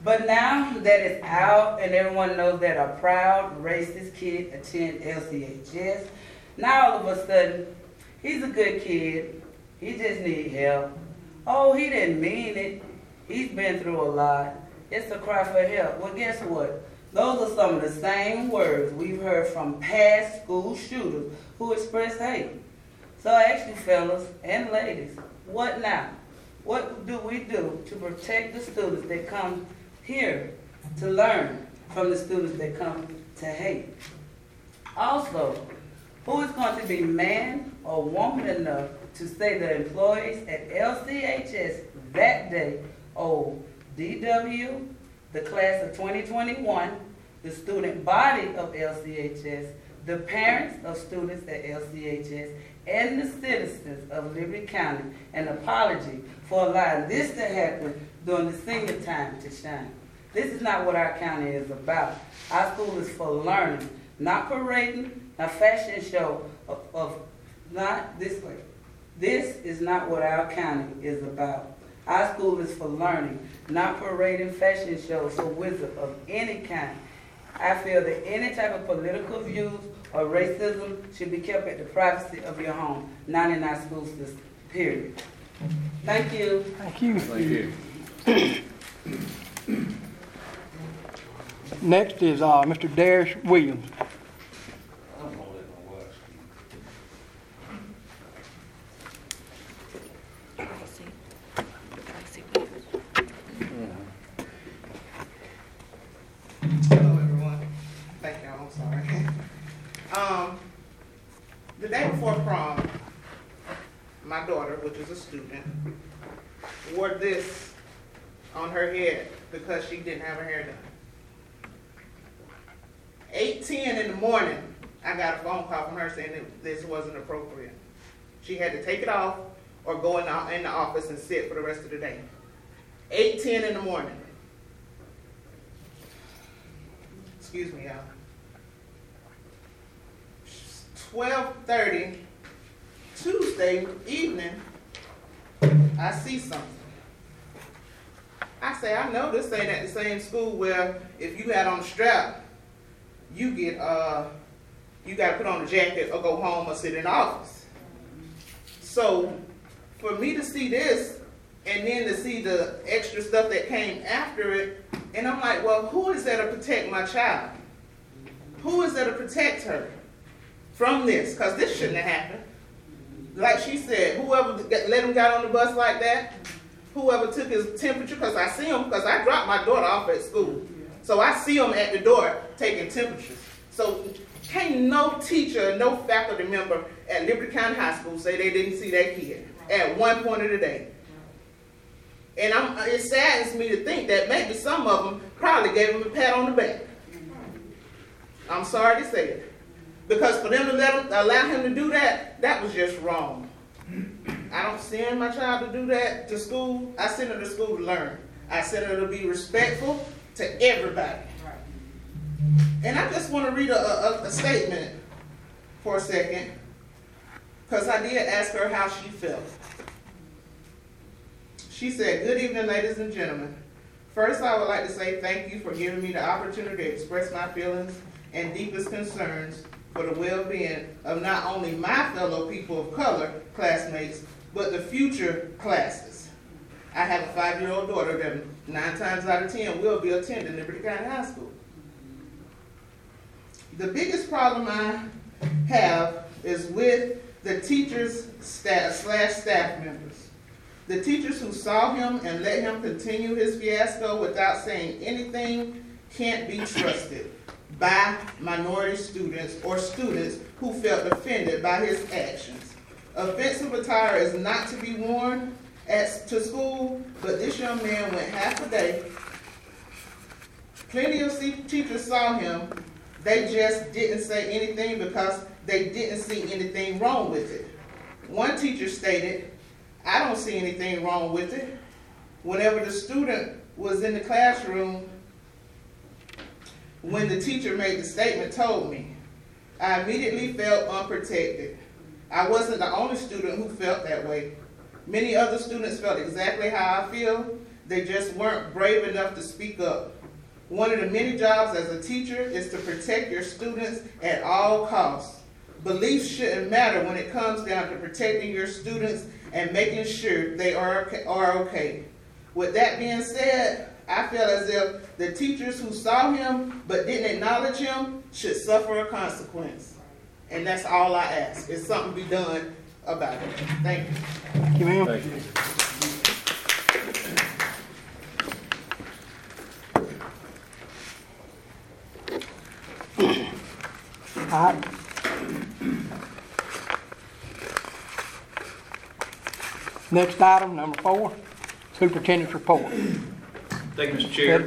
[SPEAKER 14] But now that it's out and everyone knows that a proud racist kid attend L C H S, now all of a sudden, he's a good kid, he just needs help. Oh, he didn't mean it, he's been through a lot, it's a cry for help. Well, guess what? Those are some of the same words we've heard from past school shooters who express hate. So I ask you fellas and ladies, what now? What do we do to protect the students that come here to learn from the students that come to hate? Also, who is going to be man or woman enough to say the employees at L C H S that day owe D W, the class of twenty twenty-one, the student body of L C H S, the parents of students at L C H S, and the citizens of Liberty County an apology for allowing this to happen during the senior time to shine. This is not what our county is about. Our school is for learning, not parading, a fashion show of, of not this way. This is not what our county is about. Our school is for learning, not parading fashion shows or wizards of any kind. I feel that any type of political views or racism should be kept at the privacy of your home, not in our school system, period. Thank you.
[SPEAKER 3] Thank you.
[SPEAKER 11] Thank you.
[SPEAKER 3] Next is uh, Mister Darius Williams.
[SPEAKER 15] Hello, everyone. Thank y'all. I'm sorry. um, the day before prom, my daughter, which is a student, wore this on her head because she didn't have her hair done. eight ten in the morning, I got a phone call from her saying that this wasn't appropriate. She had to take it off or go in the, in the office and sit for the rest of the day. eight ten in the morning. Excuse me, y'all. twelve thirty Tuesday evening, I see something. I say, I know this ain't at the same school where if you had on a strap, you get, uh, you got to put on a jacket or go home or sit in the office. So for me to see this and then to see the extra stuff that came after it, and I'm like, well, who is there to protect my child? Who is there to protect her from this? Because this shouldn't have happened. Like she said, whoever let him get on the bus like that, whoever took his temperature, because I see him, because I dropped my daughter off at school. So I see him at the door taking temperatures. So can't no teacher, no faculty member at Liberty County High School say they didn't see that kid at one point of the day. And I'm, it saddens me to think that maybe some of them probably gave him a pat on the back. I'm sorry to say it. Because for them to let him, allow him to do that, that was just wrong. I don't send my child to do that to school. I send her to school to learn. I send her to be respectful to everybody. And I just want to read a, a, a statement for a second, because I did ask her how she felt. She said, "Good evening, ladies and gentlemen. First, I would like to say thank you for giving me the opportunity to express my feelings and deepest concerns for the well-being of not only my fellow people of color classmates, but the future classes. I have a five-year-old daughter that nine times out of ten will be attending Liberty County High School. The biggest problem I have is with the teachers staff, slash staff members. The teachers who saw him and let him continue his fiasco without saying anything can't be trusted by minority students or students who felt offended by his actions. Offensive attire is not to be worn at, to school, but this young man went half a day. Plenty of teachers saw him. They just didn't say anything because they didn't see anything wrong with it. One teacher stated, "I don't see anything wrong with it." Whenever the student was in the classroom, when the teacher made the statement, told me, I immediately felt unprotected. I wasn't the only student who felt that way. Many other students felt exactly how I feel. They just weren't brave enough to speak up. One of the many jobs as a teacher is to protect your students at all costs. Beliefs shouldn't matter when it comes down to protecting your students and making sure they are okay, are okay. With that being said, I feel as if the teachers who saw him but didn't acknowledge him should suffer a consequence. And that's all I ask, is something be done about it. Thank you.
[SPEAKER 3] Thank you, ma'am.
[SPEAKER 4] Thank you.
[SPEAKER 3] All right. Next item, number four, superintendent's report.
[SPEAKER 4] Thank you, Mister Chair.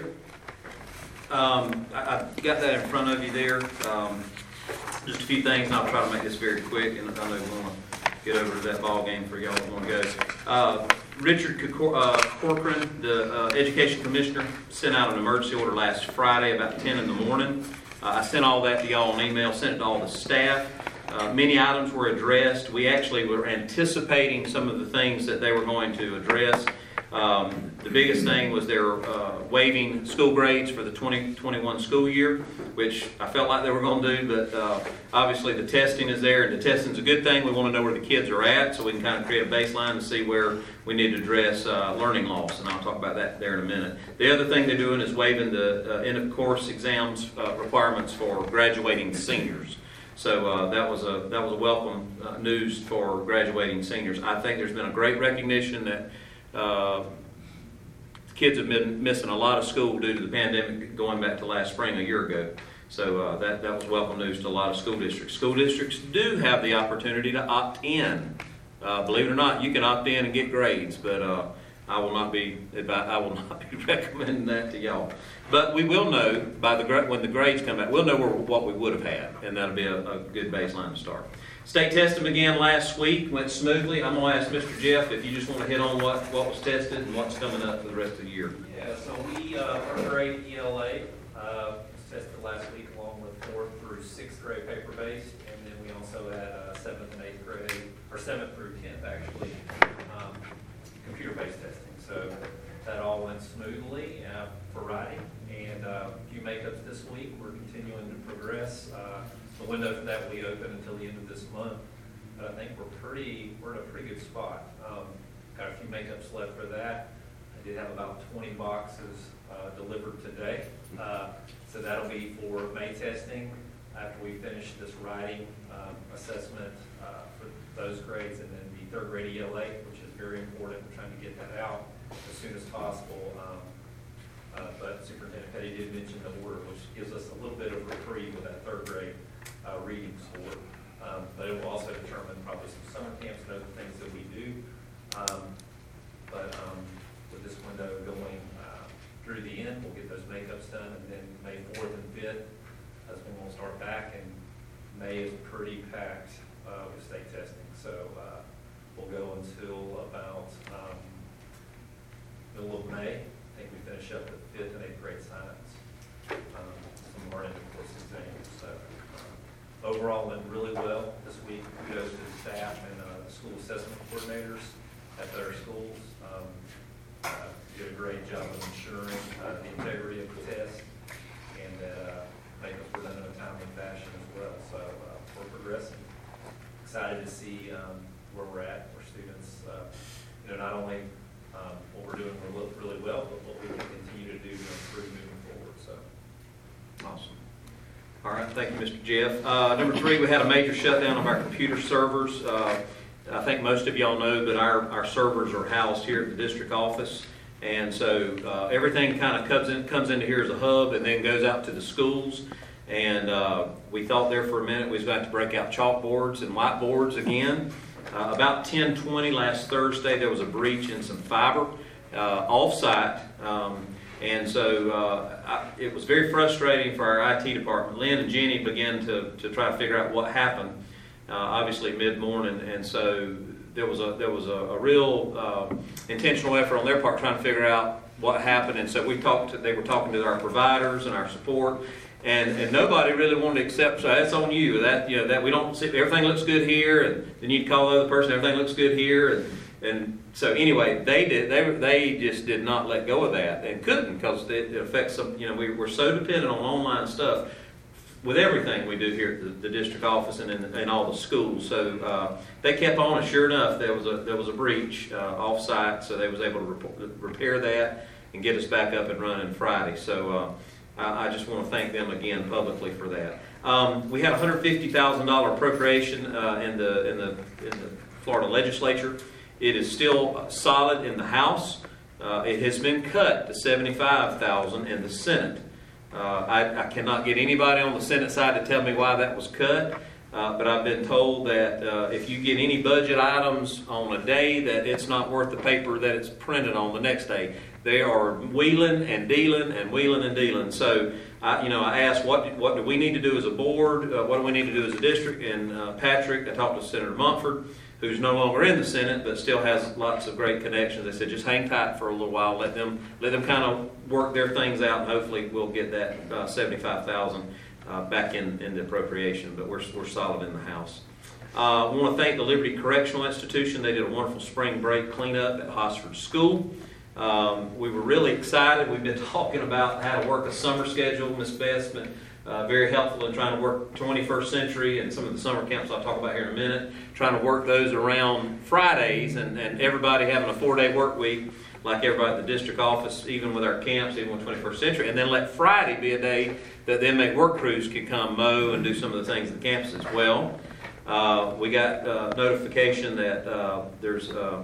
[SPEAKER 4] Um, I, I got that in front of you there. Um, just a few things, and I'll try to make this very quick, and I know we want to get over to that ball game for y'all who want to go. Uh, Richard Cor- uh, Corcoran, the uh, Education Commissioner, sent out an emergency order last Friday about ten in the morning. Uh, I sent all that to y'all on email, sent it to all the staff. Uh, many items were addressed. We actually were anticipating some of the things that they were going to address. Um, the biggest thing was they were uh, waiving school grades for the twenty twenty-one school year, which I felt like they were going to do, but uh, obviously the testing is there, and the testing's a good thing. We want to know where the kids are at so we can kind of create a baseline to see where we need to address uh, learning loss, and I'll talk about that there in a minute. The other thing they're doing is waiving the uh, end-of-course exams uh, requirements for graduating seniors. So uh, that was a that was a welcome uh, news for graduating seniors. I think there's been a great recognition that uh, kids have been missing a lot of school due to the pandemic going back to last spring a year ago. So uh, that that was welcome news to a lot of school districts. School districts do have the opportunity to opt in. Uh, believe it or not, you can opt in and get grades, but uh, I will not be I will not be recommending that to y'all. But we will know by the when the grades come back, we'll know where, what we would have had, and that'll be a, a good baseline to start. State testing began last week, went smoothly. I'm going to ask Mister Jeff if you just want to hit on what, what was tested and what's coming up for the rest of the year.
[SPEAKER 10] Yeah, so we, uh, first grade E L A uh, was tested last week along with fourth through sixth grade paper-based, and then we also had uh, seventh and eighth grade, or seventh through tenth actually, um, computer-based testing. So that all went smoothly uh, for writing, and uh, a few makeups this week. We're continuing to progress. Uh, the window for that will be open until the end of this month, but I think we're pretty, we're in a pretty good spot. Um, got a few makeups left for that. I did have about twenty boxes uh, delivered today, uh, so that'll be for May testing after we finish this writing um, assessment uh, for those grades, and then the third grade E L A, which is very important. We're trying to get that out as soon as possible. Um, uh, but Superintendent Petty did mention the order, which gives us a little bit of reprieve with that third grade uh, reading score. Um, but it will also determine probably some summer camps and other things that we do. Um, but um, with this window going uh, through the end, we'll get those makeups done, and then May fourth and fifth, that's when we'll start back, and May is pretty packed uh, with state testing. So uh, we'll go until about um, middle of May. I think we finish up the fifth and eighth grade science, um, some of our end-of-course exams. So um, overall, went really well this week. Kudos to the staff and uh, the school assessment coordinators at their schools. Um, uh, did a great job of ensuring uh, the integrity of the test, and that uh, makeups were done in a timely fashion as well. So uh, we're progressing. Excited to see um, where we're at, where students, uh, you know, not only um, what we're doing really, really well, but what we can continue to do to improve moving forward. So,
[SPEAKER 4] awesome. All right, thank you, Mister Jeff. Uh, number three, we had a major shutdown of our computer servers. Uh, I think most of y'all know that our, our servers are housed here at the district office. And so uh, everything kind of comes in, comes into here as a hub and then goes out to the schools. And uh, we thought there for a minute we was going to have to break out chalkboards and whiteboards again. Uh, about ten twenty last Thursday, there was a breach in some fiber uh, off-site. Um, and so uh, I, it was very frustrating for our I T department. Lynn and Jenny began to, to try to figure out what happened, uh, obviously mid-morning. And so there was a, there was a, a real uh, intentional effort on their part trying to figure out what happened. And so we talked to, they were talking to our providers and our support. And, and nobody really wanted to accept, so that's on you. That, you know, that we don't see, everything looks good here, and then you'd call the other person, everything looks good here. And, and so anyway, they did. They they just did not let go of that and couldn't because it, it affects some. You know, we, we're so dependent on online stuff with everything we do here at the, the district office and in, in all the schools. So uh, they kept on, and sure enough, there was a there was a breach uh, off-site, so they was able to report, repair that and get us back up and running Friday. So uh, I, I just want to thank them again publicly for that. Um, we had a one hundred fifty thousand dollars appropriation uh, in the in the in the Florida legislature. It is still solid in the House. Uh, it has been cut to seventy-five thousand dollars in the Senate. Uh, I, I cannot get anybody on the Senate side to tell me why that was cut, uh, but I've been told that uh, if you get any budget items on a day, that it's not worth the paper that it's printed on the next day. They are wheeling and dealing and wheeling and dealing. So, I, you know, I asked, what what do we need to do as a board? Uh, what do we need to do as a district? And uh, Patrick, I talked to Senator Mumford, who's no longer in the Senate, but still has lots of great connections. They said, just hang tight for a little while, let them let them kind of work their things out, and hopefully we'll get that uh, seventy-five thousand dollars uh, back in, in the appropriation. But we're we're solid in the House. Uh, I want to thank the Liberty Correctional Institution. They did a wonderful spring break cleanup at Hosford School. Um, we were really excited. We've been talking about how to work a summer schedule. Miss Beth's been uh, very helpful in trying to work twenty-first century and some of the summer camps I'll talk about here in a minute, trying to work those around Fridays and, and everybody having a four-day work week like everybody at the district office, even with our camps, even with twenty-first century, and then let Friday be a day that the inmate work crews could come mow and do some of the things at the campus as well. Uh, we got uh, notification that uh, there's uh,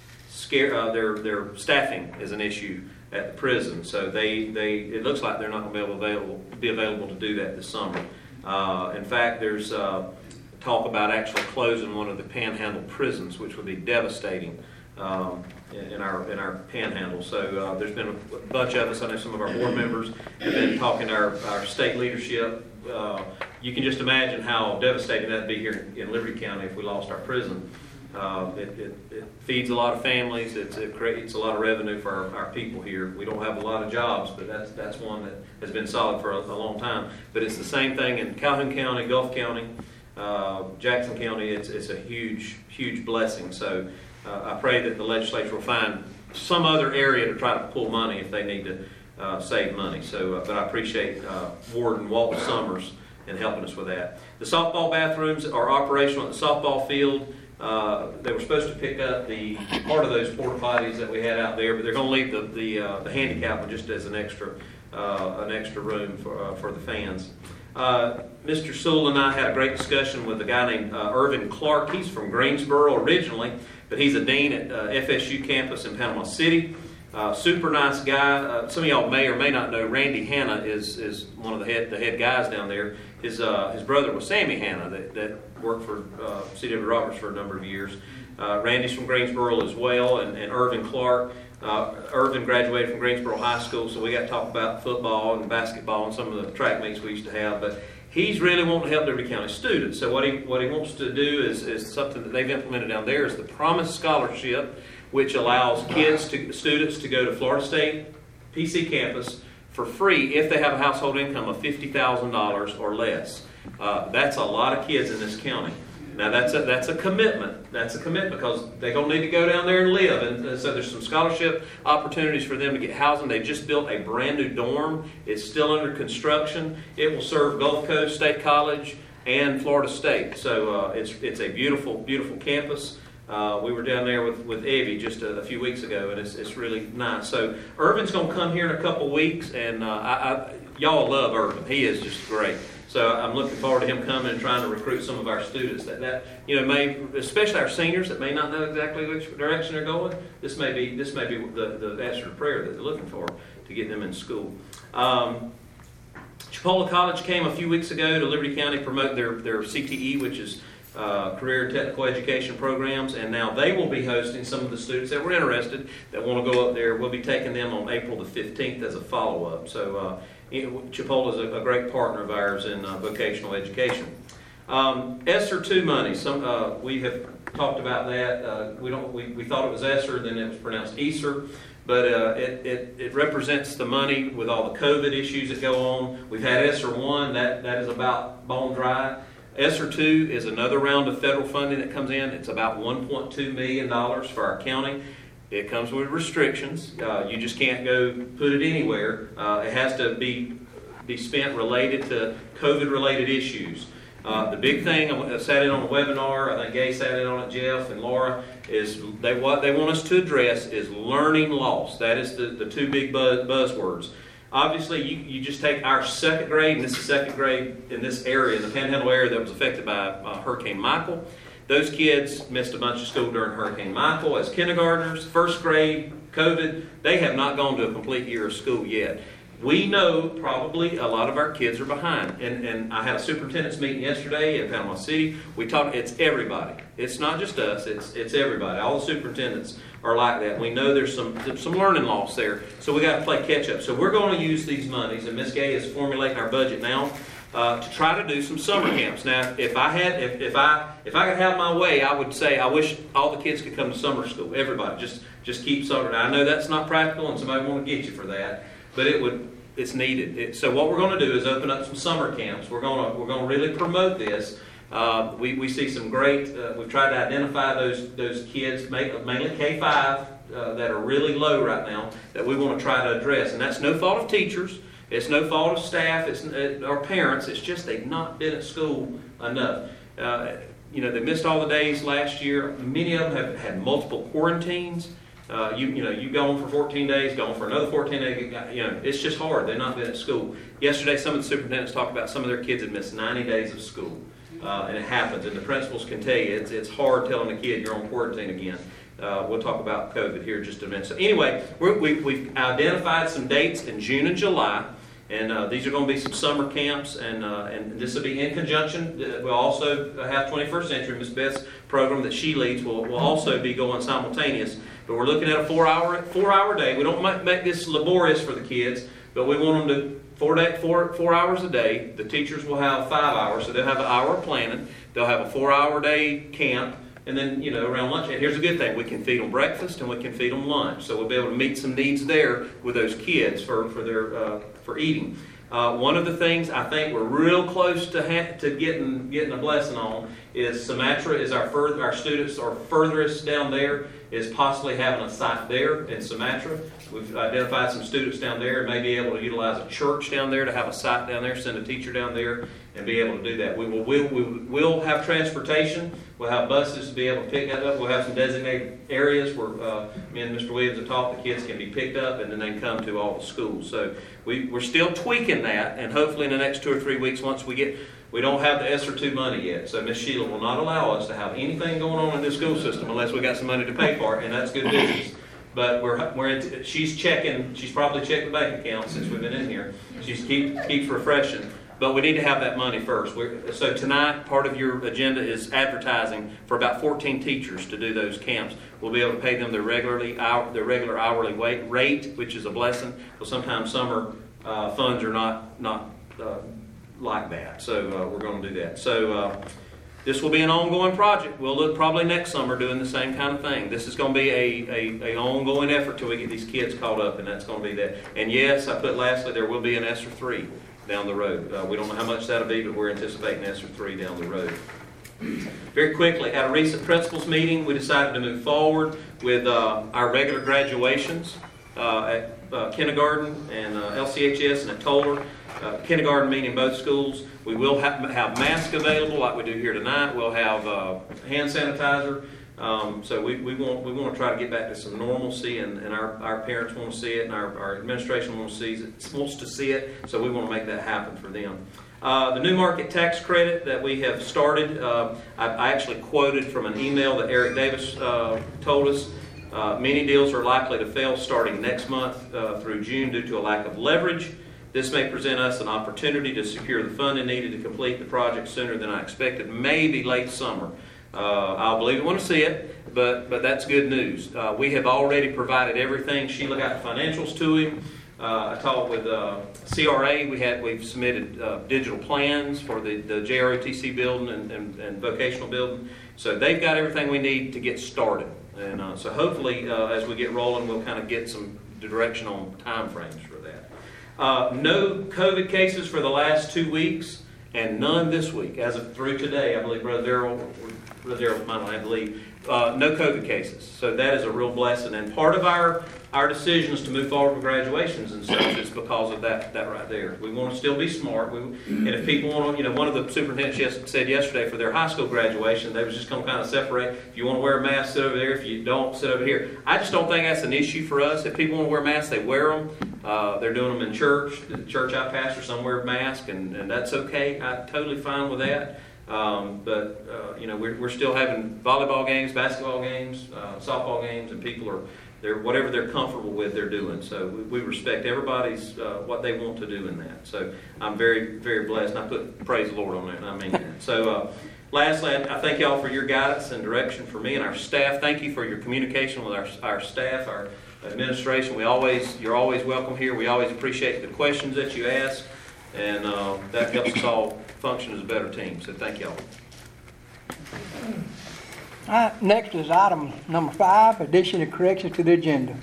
[SPEAKER 4] scare uh, their their staffing is an issue at the prison, so they they it looks like they're not going to be able available be available to do that this summer. Uh, in fact, there's uh, talk about actually closing one of the Panhandle prisons, which would be devastating um, in, in our in our Panhandle. So uh, there's been a bunch of us. I know some of our board members have been talking to our, our state leadership. Uh, you can just imagine how devastating that'd be here in Liberty County if we lost our prison. Uh, it, it, it feeds a lot of families. It's, it creates a lot of revenue for our, our people here. We don't have a lot of jobs, but that's that's one that has been solid for a, a long time. But it's the same thing in Calhoun County, Gulf County, uh, Jackson County. It's it's a huge huge blessing. So uh, I pray that the legislature will find some other area to try to pull money if they need to uh, save money. So, uh, but I appreciate uh, Warden Walton Summers in helping us with that. The softball bathrooms are operational at the softball field. Uh, they were supposed to pick up the part of those porta potties that we had out there, but they're going to leave the the, uh, the handicap one just as an extra uh, an extra room for uh, for the fans. Uh, Mister Sewell and I had a great discussion with a guy named uh, Irvin Clark. He's from Greensboro originally, but he's a dean at uh, F S U campus in Panama City. Uh, super nice guy. Uh, some of y'all may or may not know Randy Hanna is is one of the head the head guys down there. His uh, his brother was Sammy Hanna that, that worked for uh, C W Roberts for a number of years. Uh, Randy's from Greensboro as well, and, and Irvin Clark. Uh, Irvin graduated from Greensboro High School, so we got to talk about football and basketball and some of the track meets we used to have. But he's really wanting to help Liberty County students. So what he what he wants to do is is something that they've implemented down there is the Promise Scholarship, which allows kids to students to go to Florida State P C campus for free if they have a household income of fifty thousand dollars or less. Uh, that's a lot of kids in this county. Now that's a, that's a commitment. That's a commitment because they're going to need to go down there and live. And, and so there's some scholarship opportunities for them to get housing. They just built a brand new dorm. It's still under construction. It will serve Gulf Coast State College and Florida State. So uh, it's it's a beautiful, beautiful campus. Uh, we were down there with, with Evie just a, a few weeks ago, and it's it's really nice. So Irvin's going to come here in a couple weeks, and uh, I, I, y'all love Irvin. He is just great. So I'm looking forward to him coming and trying to recruit some of our students that, that you know may, especially our seniors that may not know exactly which direction they're going. This may be this may be the, the answer to prayer that they're looking for to get them in school. Um, Chipola College came a few weeks ago to Liberty County to promote their their C T E, which is Uh, career and technical education programs, and now they will be hosting some of the students that were interested that want to go up there. We'll be taking them on April the fifteenth as a follow-up. So uh, Chipola is a, a great partner of ours in uh, vocational education. Um, ESSER two money. Some uh, we have talked about that. Uh, we don't. We, we thought it was ESSER, then it was pronounced ESSER. But uh, it, it, it represents the money with all the COVID issues that go on. We've had ESSER one. That that is about bone dry. ESSER two is another round of federal funding that comes in. It's about one point two million dollars for our county. It comes with restrictions. Uh, you just can't go put it anywhere. Uh, it has to be, be spent related to COVID-related issues. Uh, the big thing, I sat in on a webinar, I think Gay sat in on it, Jeff and Laura, is they, what they want us to address is learning loss. That is the, the two big buzz, buzzwords. Obviously, you, you just take our second grade, and this is second grade in this area, in the Panhandle area that was affected by uh, Hurricane Michael. Those kids missed a bunch of school during Hurricane Michael as kindergartners, first grade, COVID. They have not gone to a complete year of school yet. We know probably a lot of our kids are behind. And, and I had a superintendent's meeting yesterday in Panama City. We talked, it's everybody. It's not just us, it's, it's everybody. All the superintendents are like that. We know there's some, some learning loss there. So we got to play catch up. So we're going to use these monies, and Miz Gay is formulating our budget now uh, to try to do some summer camps. Now, if I had, if, if I if I could have my way, I would say I wish all the kids could come to summer school. Everybody, just just keep summer. Now, I know that's not practical, and somebody want to get you for that. But it would, it's needed. It, so what we're going to do is open up some summer camps. We're going to we're going to really promote this. Uh, we we see some great. Uh, we've tried to identify those those kids, mainly K five, uh, that are really low right now, that we want to try to address. And that's no fault of teachers. It's no fault of staff. It's uh, or parents. It's just they've not been at school enough. Uh, you know, they missed all the days last year. Many of them have had multiple quarantines. Uh, you you know, you gone for fourteen days, gone for another fourteen days. You know, it's just hard. They've not been at school. Yesterday, some of the superintendents talked about some of their kids had missed ninety days of school, uh, and it happens. And the principals can tell you it's it's hard telling a kid you're on quarantine again. Uh, we'll talk about COVID here in just a minute. So anyway, we're, we, we've identified some dates in June and July. And uh, these are going to be some summer camps, and uh, and this will be in conjunction. We'll also have twenty-first Century, Miz Beth's program that she leads will, will also be going simultaneous. But we're looking at a four-hour four-hour day. We don't make, make this laborious for the kids, but we want them to four day four four hours a day. The teachers will have five hours, so they'll have an hour of planning. They'll have a four-hour day camp. And then, you know, around lunch, and here's a good thing, we can feed them breakfast and we can feed them lunch. So we'll be able to meet some needs there with those kids for, for their uh, for eating. Uh, one of the things I think we're real close to ha- to getting getting a blessing on is Sumatra is our further our students are furthest down there, is possibly having a site there in Sumatra. We've identified some students down there and may be able to utilize a church down there to have a site down there, send a teacher down there, and be able to do that. We will we'll, we will have transportation. We'll have buses to be able to pick that up. We'll have some designated areas where uh, me and Mister Williams have taught the kids can be picked up, and then they can come to all the schools. So we, we're still tweaking that, and hopefully in the next two or three weeks, once we get, we don't have the ESSER two money yet. So Miss Sheila will not allow us to have anything going on in the school system unless we got some money to pay for it, and that's good business. But we're we're into, she's checking. She's probably checked the bank account since we've been in here. She's keep keeps refreshing. But we need to have that money first. We're, so tonight, part of your agenda is advertising for about fourteen teachers to do those camps. We'll be able to pay them their regularly hour, their regular hourly wait, rate, which is a blessing. Because sometimes summer uh, funds are not not uh, like that. So uh, we're going to do that. So uh, this will be an ongoing project. We'll look probably next summer doing the same kind of thing. This is going to be a, a, a ongoing effort till we get these kids caught up, and that's going to be that. And yes, I put lastly, there will be an ESSER three down the road. Uh, we don't know how much that'll be, but we're anticipating ESSER three down the road. Very quickly, at a recent principals meeting, we decided to move forward with uh, our regular graduations uh, at uh, kindergarten and uh, L C H S and at Toller. Uh, kindergarten meeting in both schools. We will have, have masks available like we do here tonight. We'll have uh, hand sanitizer. Um, so we, we want we want to try to get back to some normalcy, and, and our, our parents want to see it, and our, our administration wants to see it, wants to see it. So we want to make that happen for them. Uh, the new market tax credit that we have started, uh, I, I actually quoted from an email that Eric Davis uh, told us. Uh, many deals are likely to fail starting next month uh, through June due to a lack of leverage. This may present us an opportunity to secure the funding needed to complete the project sooner than I expected, maybe late summer. Uh, I'll believe it when I see it, but but that's good news. Uh, we have already provided everything. Sheila got the financials to him. Uh, I talked with uh, C R A. We had we've submitted uh, digital plans for the, the J R O T C building and, and, and vocational building. So they've got everything we need to get started. And uh, so hopefully, uh, as we get rolling, we'll kind of get some direction on time frames for that. Uh, no COVID cases for the last two weeks. and none this week. As of through today, I believe Brother Darrell, Brother Darrell might not have to leave, uh, no COVID cases. So that is a real blessing. And part of our, our decisions to move forward with graduations and such is because of that, that right there. We want to still be smart. We, and if people want to, you know, one of the superintendents yes, said yesterday for their high school graduation, they was just going to kind of separate. If you want to wear a mask, sit over there. If you don't, sit over here. I just don't think that's an issue for us. If people want to wear masks, they wear them. Uh, they're doing them in church. The church I pastor, some wear a mask, and, and that's okay. I'm totally fine with that. Um, but, uh, you know, we're, we're still having volleyball games, basketball games, uh, softball games, and people are, they're, whatever they're comfortable with, they're doing. So we, we respect everybody's, uh, what they want to do in that. So I'm very, very blessed. And I put praise the Lord on that, and I mean that. So, uh, lastly, I thank y'all for your guidance and direction for me and our staff. Thank you for your communication with our, our staff, our administration. We always, you're always welcome here. We always appreciate the questions that you ask, and uh, that helps us all function as a better team. So thank y'all.
[SPEAKER 3] All right, next is item number five, addition and corrections to the agenda.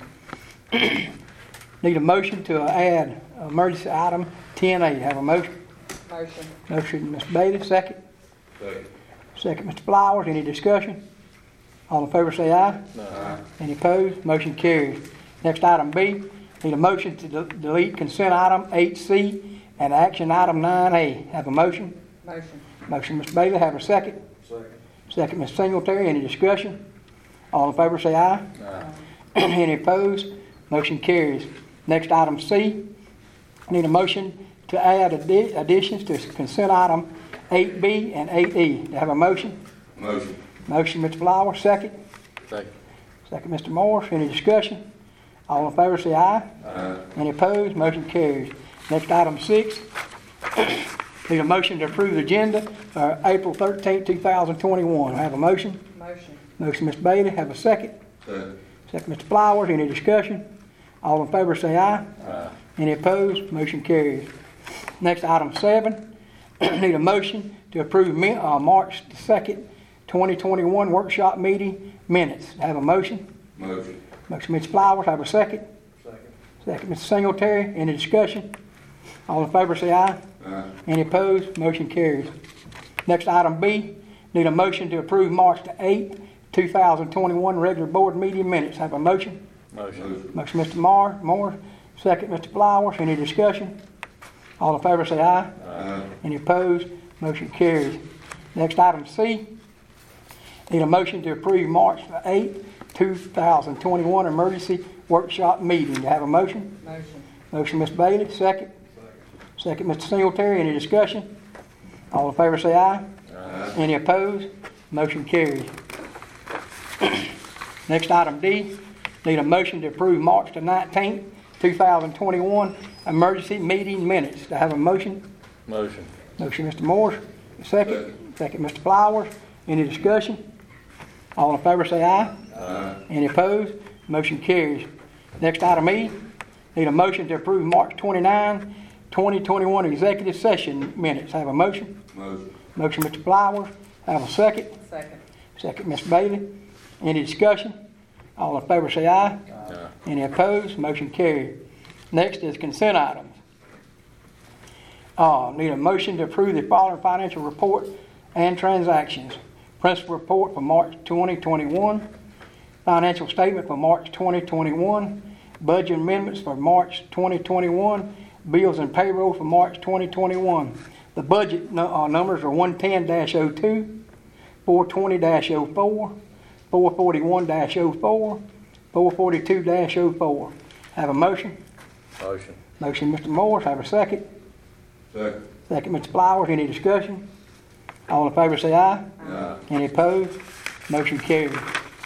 [SPEAKER 3] Need a motion to add emergency item ten A. Have a motion?
[SPEAKER 12] Motion.
[SPEAKER 3] Motion, Mister Bailey, second.
[SPEAKER 11] Second.
[SPEAKER 3] Second, Mister Flowers. Any discussion? All in favor say aye.
[SPEAKER 11] Aye.
[SPEAKER 3] Any opposed? Motion carries. Next, item B. Need a motion to de- delete consent item eight C and action item nine A. Have a motion?
[SPEAKER 12] Motion.
[SPEAKER 3] Motion, Mister Bailey. Have a second?
[SPEAKER 11] Second.
[SPEAKER 3] Second, Mister Singletary. Any discussion? All in favor say aye.
[SPEAKER 11] Aye.
[SPEAKER 3] Any opposed? Motion carries. Next, item C. Need a motion to add addi- additions to consent item eight B and eight E. Do I have a motion?
[SPEAKER 11] Motion.
[SPEAKER 3] Motion, Mister Flowers. Second?
[SPEAKER 11] Second.
[SPEAKER 3] Second, Mister Morris. Any discussion? All in favor say aye.
[SPEAKER 11] Aye.
[SPEAKER 3] Any opposed? Motion carries. Next, item six. Need a motion to approve the agenda for April thirteenth, two thousand twenty-one. Have a motion?
[SPEAKER 12] Motion.
[SPEAKER 3] Motion, Mister Bailey. Have a second?
[SPEAKER 11] Second.
[SPEAKER 3] Second, Mister Flowers. Any discussion? All in favor say aye.
[SPEAKER 11] Aye.
[SPEAKER 3] Any opposed? Motion carries. Next, item seven. Need a motion to approve mi- uh, March second, twenty twenty-one workshop meeting minutes. Have a motion?
[SPEAKER 11] Motion.
[SPEAKER 3] Motion, Mister Flowers. Have a second?
[SPEAKER 11] Second.
[SPEAKER 3] Second, Mister Singletary. Any discussion? All in favor say aye.
[SPEAKER 11] Aye.
[SPEAKER 3] Any opposed? Motion carries. Next, item B. Need a motion to approve March the eighth, two thousand twenty-one regular board meeting minutes. Have a motion?
[SPEAKER 11] Motion.
[SPEAKER 3] Motion, Mister Moore. Moore. Second, Mister Flowers. Any discussion? All in favor say aye.
[SPEAKER 11] Aye.
[SPEAKER 3] Any opposed? Motion carries. Next, item C. Need a motion to approve March the eighth, two thousand twenty-one emergency workshop meeting. Do you have a motion?
[SPEAKER 12] Motion.
[SPEAKER 3] Motion, Mister Bailey. Second. Second, Mister Singletary. Any discussion? All in favor say aye.
[SPEAKER 11] Aye.
[SPEAKER 3] Any opposed? Motion carries. Next, item D. Need a motion to approve March the nineteenth, two thousand twenty-one emergency meeting minutes. Do I have a motion?
[SPEAKER 11] Motion.
[SPEAKER 3] Motion, Mister Morris. Second. Second, Mister Flowers. Any discussion? All in favor say aye.
[SPEAKER 11] Aye.
[SPEAKER 3] Any opposed? Motion carries. Next, item E. Need a motion to approve March twenty-ninth, twenty twenty-one executive session minutes. Have a motion?
[SPEAKER 11] Motion.
[SPEAKER 3] Motion, Mister Flowers. Have a second?
[SPEAKER 12] Second.
[SPEAKER 3] Second, Mister Bailey. Any discussion? All in favor say aye.
[SPEAKER 11] Aye.
[SPEAKER 3] Any opposed? Motion carried. Next is consent items. Uh, need a motion to approve the following financial report and transactions. Principal report for March twenty twenty-one. Financial statement for March twenty twenty-one. Budget amendments for March twenty twenty-one. Bills and payroll for March twenty twenty-one. The budget no, uh, numbers are one ten dash oh two, four twenty dash oh four, four forty-one dash oh four, four forty-two dash oh four. Have a motion?
[SPEAKER 11] Motion.
[SPEAKER 3] Motion, Mister Morris. Have a second?
[SPEAKER 11] Second.
[SPEAKER 3] Second, Mister Flowers. Any discussion? All in favor say aye.
[SPEAKER 11] Aye.
[SPEAKER 3] Any opposed? Motion carried.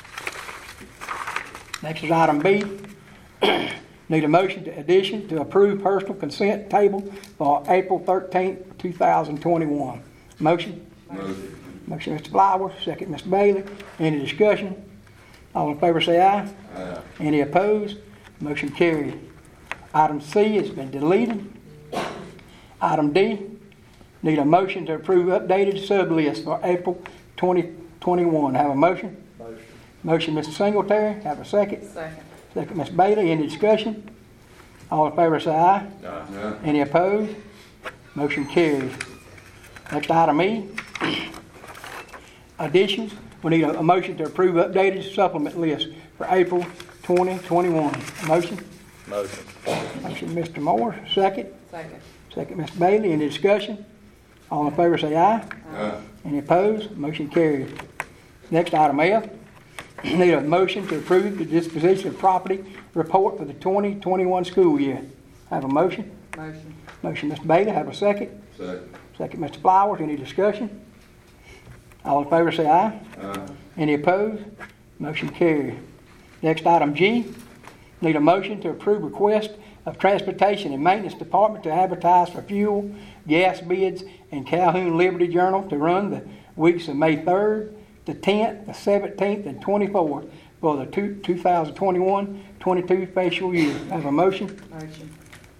[SPEAKER 3] Next is item B. Need a motion to addition to approve personal consent table for April thirteenth, two thousand twenty-one. Motion?
[SPEAKER 11] Motion.
[SPEAKER 3] Motion, Mister Flowers. Second, Mister Bailey. Any discussion? All in favor say aye.
[SPEAKER 11] Aye.
[SPEAKER 3] Any opposed? Motion carried. Item C has been deleted. Item D, need a motion to approve updated sub list for April twenty twenty-one. Have a motion?
[SPEAKER 11] Motion.
[SPEAKER 3] Motion, Mister Singletary. Have a second?
[SPEAKER 12] Second.
[SPEAKER 3] Second, Mister Bailey. Any discussion? All in favor say aye.
[SPEAKER 11] Aye.
[SPEAKER 3] Any opposed? Motion carries. Next item E, additions. We need a, a motion to approve updated supplement list for April twenty twenty-one. Motion?
[SPEAKER 2] Motion.
[SPEAKER 3] Motion, Mister Moore, second.
[SPEAKER 12] Second.
[SPEAKER 3] Second, Mister Bailey. Any discussion? All in favor say aye.
[SPEAKER 2] Aye.
[SPEAKER 3] Any opposed? Motion carried. Next item F, need a motion to approve the disposition of property report for the twenty twenty-one school year. Have a motion?
[SPEAKER 12] Motion.
[SPEAKER 3] Motion, Mister Bailey. Have a second?
[SPEAKER 2] Second.
[SPEAKER 3] Second, Mister Flowers. Any discussion? All in favor say aye.
[SPEAKER 2] Aye.
[SPEAKER 3] Any opposed? Motion carried. Next item G, need a motion to approve request of Transportation and Maintenance Department to advertise for fuel, gas bids, and Calhoun Liberty Journal to run the weeks of May third, the tenth, the seventeenth, and twenty-fourth for the two- 2021 22 fiscal year. Have a motion?
[SPEAKER 12] Motion.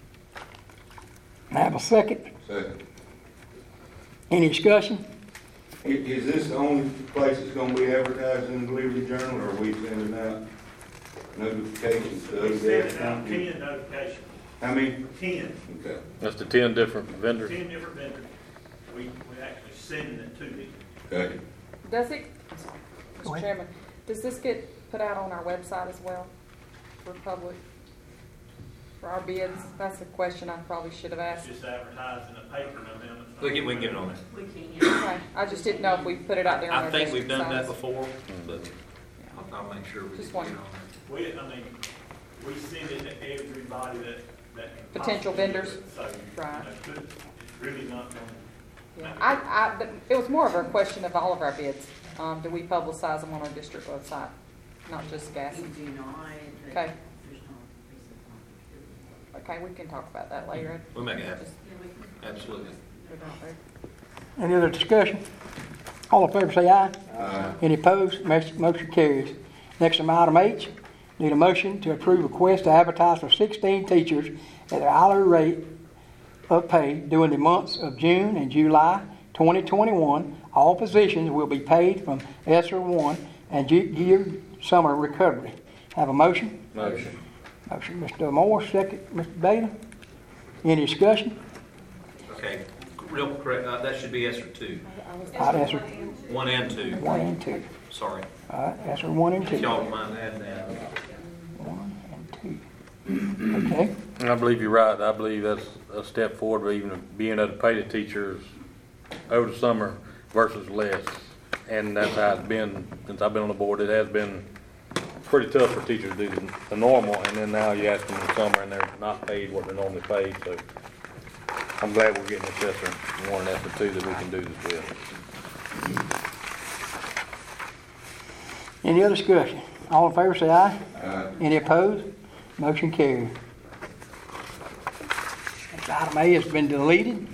[SPEAKER 3] Have a second?
[SPEAKER 2] Second.
[SPEAKER 3] Any discussion?
[SPEAKER 2] I- Is this the only place that's gonna be advertised in the Liberty Journal, or are we sending out notifications to
[SPEAKER 5] We
[SPEAKER 2] other
[SPEAKER 5] sent
[SPEAKER 2] gas
[SPEAKER 5] out
[SPEAKER 2] companies?
[SPEAKER 5] ten notifications,
[SPEAKER 2] How many?
[SPEAKER 5] ten,
[SPEAKER 2] Okay.
[SPEAKER 11] That's the ten different vendors.
[SPEAKER 5] ten different vendors. We, we actually sending it to them.
[SPEAKER 2] Okay.
[SPEAKER 12] Does it, I'm sorry,
[SPEAKER 3] Go
[SPEAKER 12] Mister
[SPEAKER 3] ahead.
[SPEAKER 12] Chairman, does this get put out on our website as well for public? For our bids? That's a question I probably should have asked.
[SPEAKER 5] Just advertised in the paper, no mail.
[SPEAKER 10] We can, we can get it on there.
[SPEAKER 15] We can.
[SPEAKER 12] Okay, I just didn't know if we put it out there on
[SPEAKER 10] I
[SPEAKER 12] our
[SPEAKER 10] think we've
[SPEAKER 12] district
[SPEAKER 10] done that
[SPEAKER 12] sites.
[SPEAKER 10] before, but I'll, I'll make sure we get
[SPEAKER 12] Just
[SPEAKER 10] it on
[SPEAKER 12] one.
[SPEAKER 10] there.
[SPEAKER 5] We, I mean, we send it to everybody that, that. can
[SPEAKER 12] Potential
[SPEAKER 5] possibly do
[SPEAKER 12] vendors?
[SPEAKER 5] it. So,
[SPEAKER 12] Right.
[SPEAKER 5] you know, it's really not gonna.
[SPEAKER 12] Yeah, I, I, but it was more of a question of all of our bids. Um, do we publicize them on our district website, not just gas?
[SPEAKER 14] We do not.
[SPEAKER 12] Okay. Okay, we can talk about that later.
[SPEAKER 10] We'll make it happen. Absolutely.
[SPEAKER 12] Put it out there.
[SPEAKER 3] Any other discussion? All in favor say aye.
[SPEAKER 2] Aye.
[SPEAKER 3] Any opposed? Motion motion carries. Next on item H, need a motion to approve request to advertise for sixteen teachers at their hourly rate of pay during the months of June and July twenty twenty-one. All positions will be paid from ESSER one and ge- geared summer recovery. Have a motion?
[SPEAKER 2] Motion.
[SPEAKER 3] Motion, Mister Moore, second, Mister Bailey. Any discussion?
[SPEAKER 10] Okay, real correct, uh, that should be ESER two,
[SPEAKER 3] All right, ESSER
[SPEAKER 10] one and two,
[SPEAKER 3] one and two.
[SPEAKER 10] sorry.
[SPEAKER 3] All right, ESSER one and
[SPEAKER 10] If
[SPEAKER 3] two.
[SPEAKER 10] y'all don't mind adding that.
[SPEAKER 3] One and two. Okay.
[SPEAKER 11] I believe you're right. I believe that's a step forward, or even being able to pay the teachers over the summer versus less. And that's how it's been, since I've been on the board, it has been pretty tough for teachers to do the, the normal, and then now you ask them in the summer and they're not paid what they're normally paid, so I'm glad we're getting this ESSER one and ESSER two that we can do this with.
[SPEAKER 3] Any other discussion? All in favor say aye.
[SPEAKER 2] Aye.
[SPEAKER 3] Any opposed? Motion carried. Next item A has been deleted.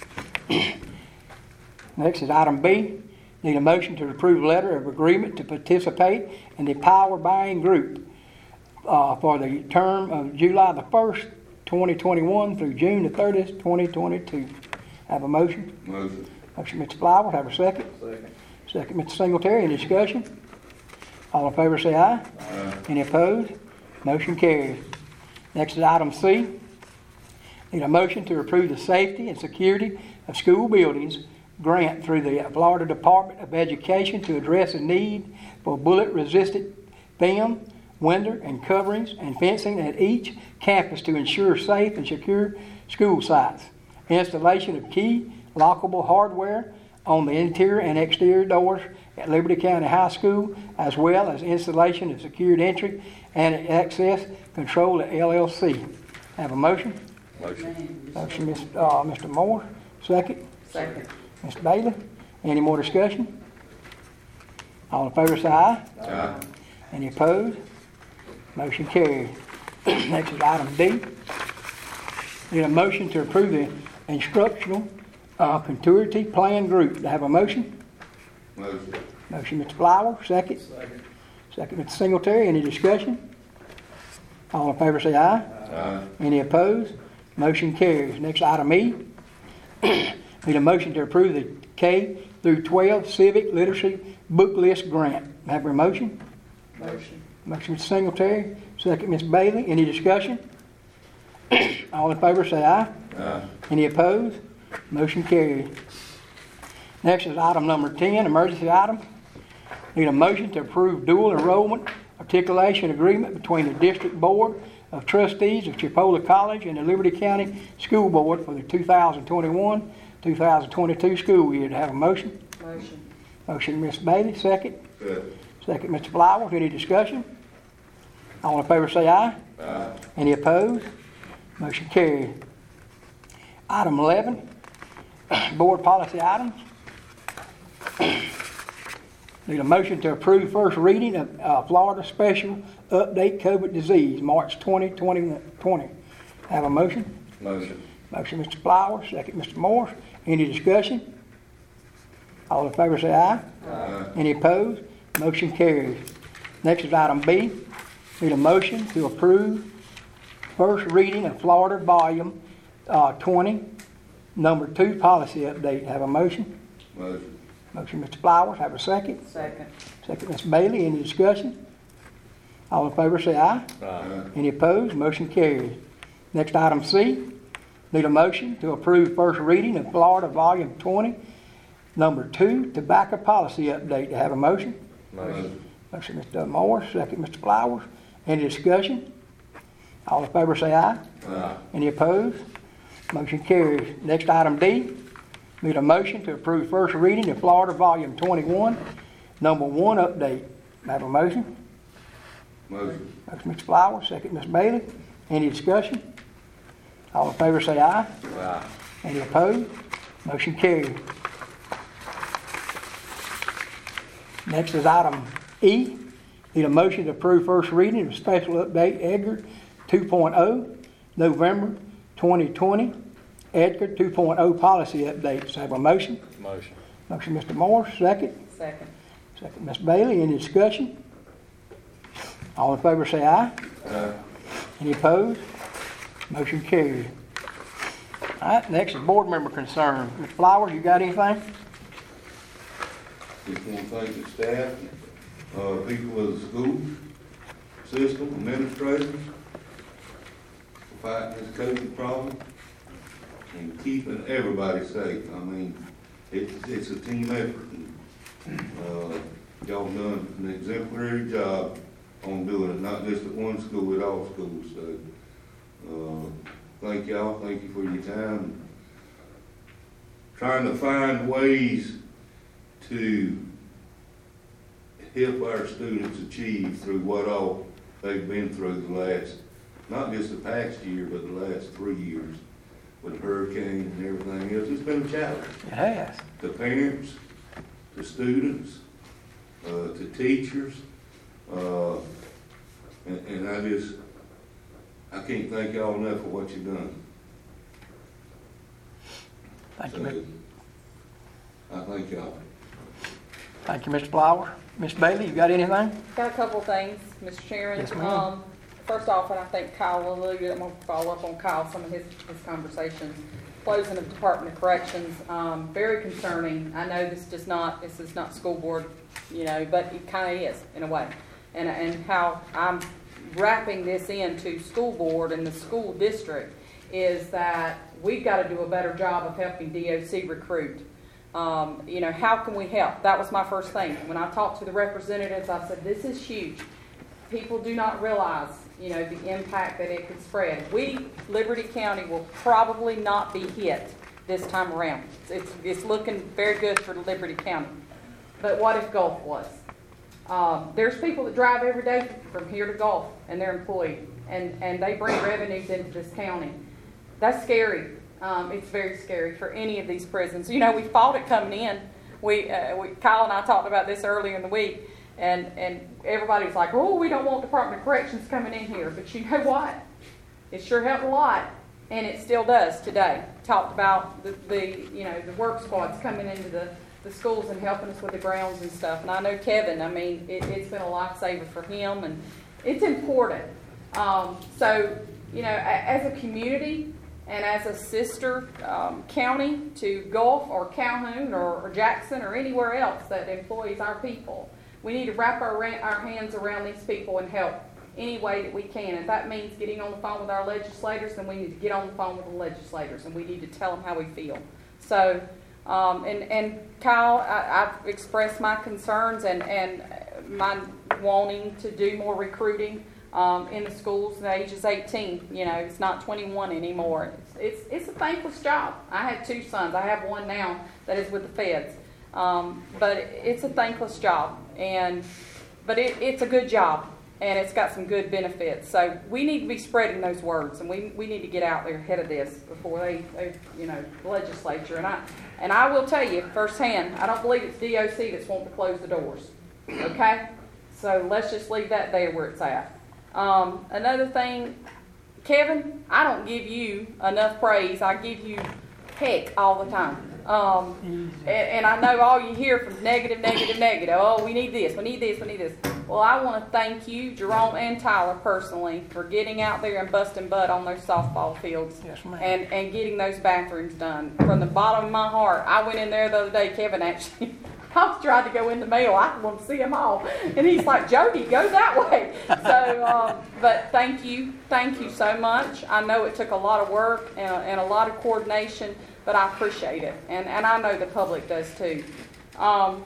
[SPEAKER 3] Next is item B. Need a motion to approve letter of agreement to participate in the power buying group uh, for the term of July the first, twenty twenty-one through June the thirtieth, twenty twenty-two. Have a motion?
[SPEAKER 2] Motion.
[SPEAKER 3] Motion, Mister Flowers. Have a second?
[SPEAKER 2] Second.
[SPEAKER 3] Second, Mister Singletary. Any discussion? All in favor say aye.
[SPEAKER 2] Aye.
[SPEAKER 3] Any opposed? Motion carries. Next is item C. Need a motion to approve the safety and security of school buildings grant through the Florida Department of Education to address a need for bullet-resistant film, window and coverings and fencing at each campus to ensure safe and secure school sites. Installation of key lockable hardware on the interior and exterior doors at Liberty County High School, as well as installation of secured entry and access control at L L C. Have a motion?
[SPEAKER 11] Motion.
[SPEAKER 3] Motion, Miz- uh, Mister Moore. Second?
[SPEAKER 12] Second.
[SPEAKER 3] Mister Bailey. Any more discussion? All in favor say aye.
[SPEAKER 2] Aye.
[SPEAKER 3] Any opposed? Motion carried. Next is item D. Need a motion to approve the instructional uh, continuity plan group. Do I have a motion?
[SPEAKER 2] Motion.
[SPEAKER 3] Motion, Mister Flower. Second.
[SPEAKER 2] Second.
[SPEAKER 3] Second, Mister Singletary. Any discussion? All in favor say aye.
[SPEAKER 2] Aye.
[SPEAKER 3] Any opposed? Motion carries. Next item E. Need a motion to approve the K through twelve civic literacy book list grant. Have a motion?
[SPEAKER 12] Motion.
[SPEAKER 3] Motion, Mister Singletary. Second, Miz Bailey. Any discussion? All in favor say aye.
[SPEAKER 2] Aye.
[SPEAKER 3] Any opposed? Motion carried. Next is item number ten, emergency item. Need a motion to approve dual enrollment articulation agreement between the District Board of Trustees of Chipola College and the Liberty County School Board for the two thousand twenty-one, two thousand twenty-two school year. To have a motion?
[SPEAKER 12] Motion.
[SPEAKER 3] Motion, Miz Bailey, second.
[SPEAKER 7] Good.
[SPEAKER 3] Second, Mister Flowers. Any discussion? All in favor say aye.
[SPEAKER 7] Aye.
[SPEAKER 3] Any opposed? Motion carried. Item eleven, board policy items. Need a motion to approve first reading of uh, Florida Special Update COVID Disease, March twentieth, twenty twenty. Have a motion?
[SPEAKER 7] Motion.
[SPEAKER 3] Motion, Mister Flowers, second, Mister Morris. Any discussion? All in favor say aye.
[SPEAKER 7] Aye.
[SPEAKER 3] Any opposed? Motion carries. Next is item B. Need a motion to approve first reading of Florida Volume uh, twenty, number two policy update. Have a motion?
[SPEAKER 7] Motion.
[SPEAKER 3] Motion, Mister Flowers. Have a second?
[SPEAKER 14] Second.
[SPEAKER 3] Second, Miz Bailey. Any discussion? All in favor say aye.
[SPEAKER 7] Aye.
[SPEAKER 3] Any opposed? Motion carries. Next, item C. Need a motion to approve first reading of Florida Volume twenty, number two, tobacco policy update. To have a motion?
[SPEAKER 7] Motion.
[SPEAKER 3] Motion, Mister Morris. Second, Mister Flowers. Any discussion? All in favor say aye.
[SPEAKER 7] Aye.
[SPEAKER 3] Any opposed? Motion carries. Next, item D. Need a motion to approve first reading of Florida Volume twenty-one, number one update. Have a motion?
[SPEAKER 7] Motion.
[SPEAKER 3] Motion, Mister Flowers. Second, Miz Bailey. Any discussion? All in favor say aye.
[SPEAKER 7] Aye.
[SPEAKER 3] Any opposed? Motion carries. Next is item E. Need a motion to approve first reading of Special Update Edgar two point oh, November twenty twenty. Edgar two point oh policy updates. Have a motion?
[SPEAKER 7] Motion.
[SPEAKER 3] Motion, Mister Morris. Second.
[SPEAKER 12] Second.
[SPEAKER 3] Second, Miz Bailey. Any discussion? All in favor say aye.
[SPEAKER 7] Aye.
[SPEAKER 3] Any opposed? Motion carried. All right, next is board member concern. Mister Flowers, you got anything?
[SPEAKER 16] Just want to thank the staff, uh, people of the school system, administrators, for fighting this COVID problem and keeping everybody safe. I mean, it's, it's a team effort. Uh, y'all done an exemplary job on doing it, not just at one school, at all schools. So, uh, thank y'all, thank you for your time. Trying to find ways to help our students achieve through what all they've been through the last, not just the past year, but the last three years with hurricanes and everything else. It's been a challenge.
[SPEAKER 3] It has.
[SPEAKER 16] To parents, to students, uh, to teachers, uh, and, and I just, I can't thank y'all enough for what you've done.
[SPEAKER 3] Thank
[SPEAKER 16] so,
[SPEAKER 3] you, Mister
[SPEAKER 16] I thank y'all.
[SPEAKER 3] Thank you, Mister Flower. Miss Bailey, you got anything?
[SPEAKER 12] Got a couple things, Mister Chairman.
[SPEAKER 3] Yes, ma'am.
[SPEAKER 12] Um, first off, and I think Kyle alluded, I'm gonna follow up on Kyle, some of his, his conversations. Closing of Department of Corrections, um, very concerning. I know this does not, this is not school board, you know, but it kinda is, in a way. And, and how I'm wrapping this into school board and the school district is that we've gotta do a better job of helping D O C recruit. Um, you know, how can we help? That was my first thing. When I talked to the representatives, I said, this is huge. People do not realize, you know, the impact that it could spread. We, Liberty County, will probably not be hit this time around. It's, it's looking very good for Liberty County. But what if Gulf was? Um, there's people that drive every day from here to Gulf, and they're employed, and, and they bring revenues into this county. That's scary. Um, it's very scary for any of these prisons. You know, we fought it coming in. We, uh, we, Kyle and I talked about this earlier in the week, and, and everybody's like, oh, we don't want Department of Corrections coming in here. But you know what? It sure helped a lot, and it still does today. Talked about the, the you know, the work squads coming into the, the schools and helping us with the grounds and stuff. And I know Kevin, I mean, it, it's been a lifesaver for him, and it's important. Um, so, you know, as a community, and as a sister um, county to Gulf or Calhoun or, or Jackson or anywhere else that employs our people, we need to wrap our, our hands around these people and help any way that we can. If that means getting on the phone with our legislators, then we need to get on the phone with the legislators, and we need to tell them how we feel. So Um, and, and Kyle, I, I've expressed my concerns and, and my wanting to do more recruiting um, in the schools. The age is eighteen, you know, it's not twenty-one anymore. It's, it's, it's a thankless job. I have two sons. I have one now that is with the feds. Um, but it's a thankless job, and but it, it's a good job, and it's got some good benefits. So we need to be spreading those words, and we, we need to get out there ahead of this before they, they you know, the legislature. And I and I will tell you firsthand, I don't believe it's D O C that's wanting to close the doors. Okay, so let's just leave that there where it's at. Um, another thing, Kevin, I don't give you enough praise. I give you heck all the time. Um, and, and I know all you hear from negative, negative, negative. Oh, we need this, we need this, we need this. Well, I want to thank you, Jerome and Tyler, personally, for getting out there and busting butt on those softball fields.
[SPEAKER 3] Yes, ma'am.
[SPEAKER 12] and, and getting those bathrooms done. From the bottom of my heart, I went in there the other day, Kevin actually, I was trying to go in the mail. I want to see them all. And he's like, Jody, go that way. So, um, but thank you. Thank you so much. I know it took a lot of work and, and a lot of coordination, but I appreciate it. And, and I know the public does too. Um,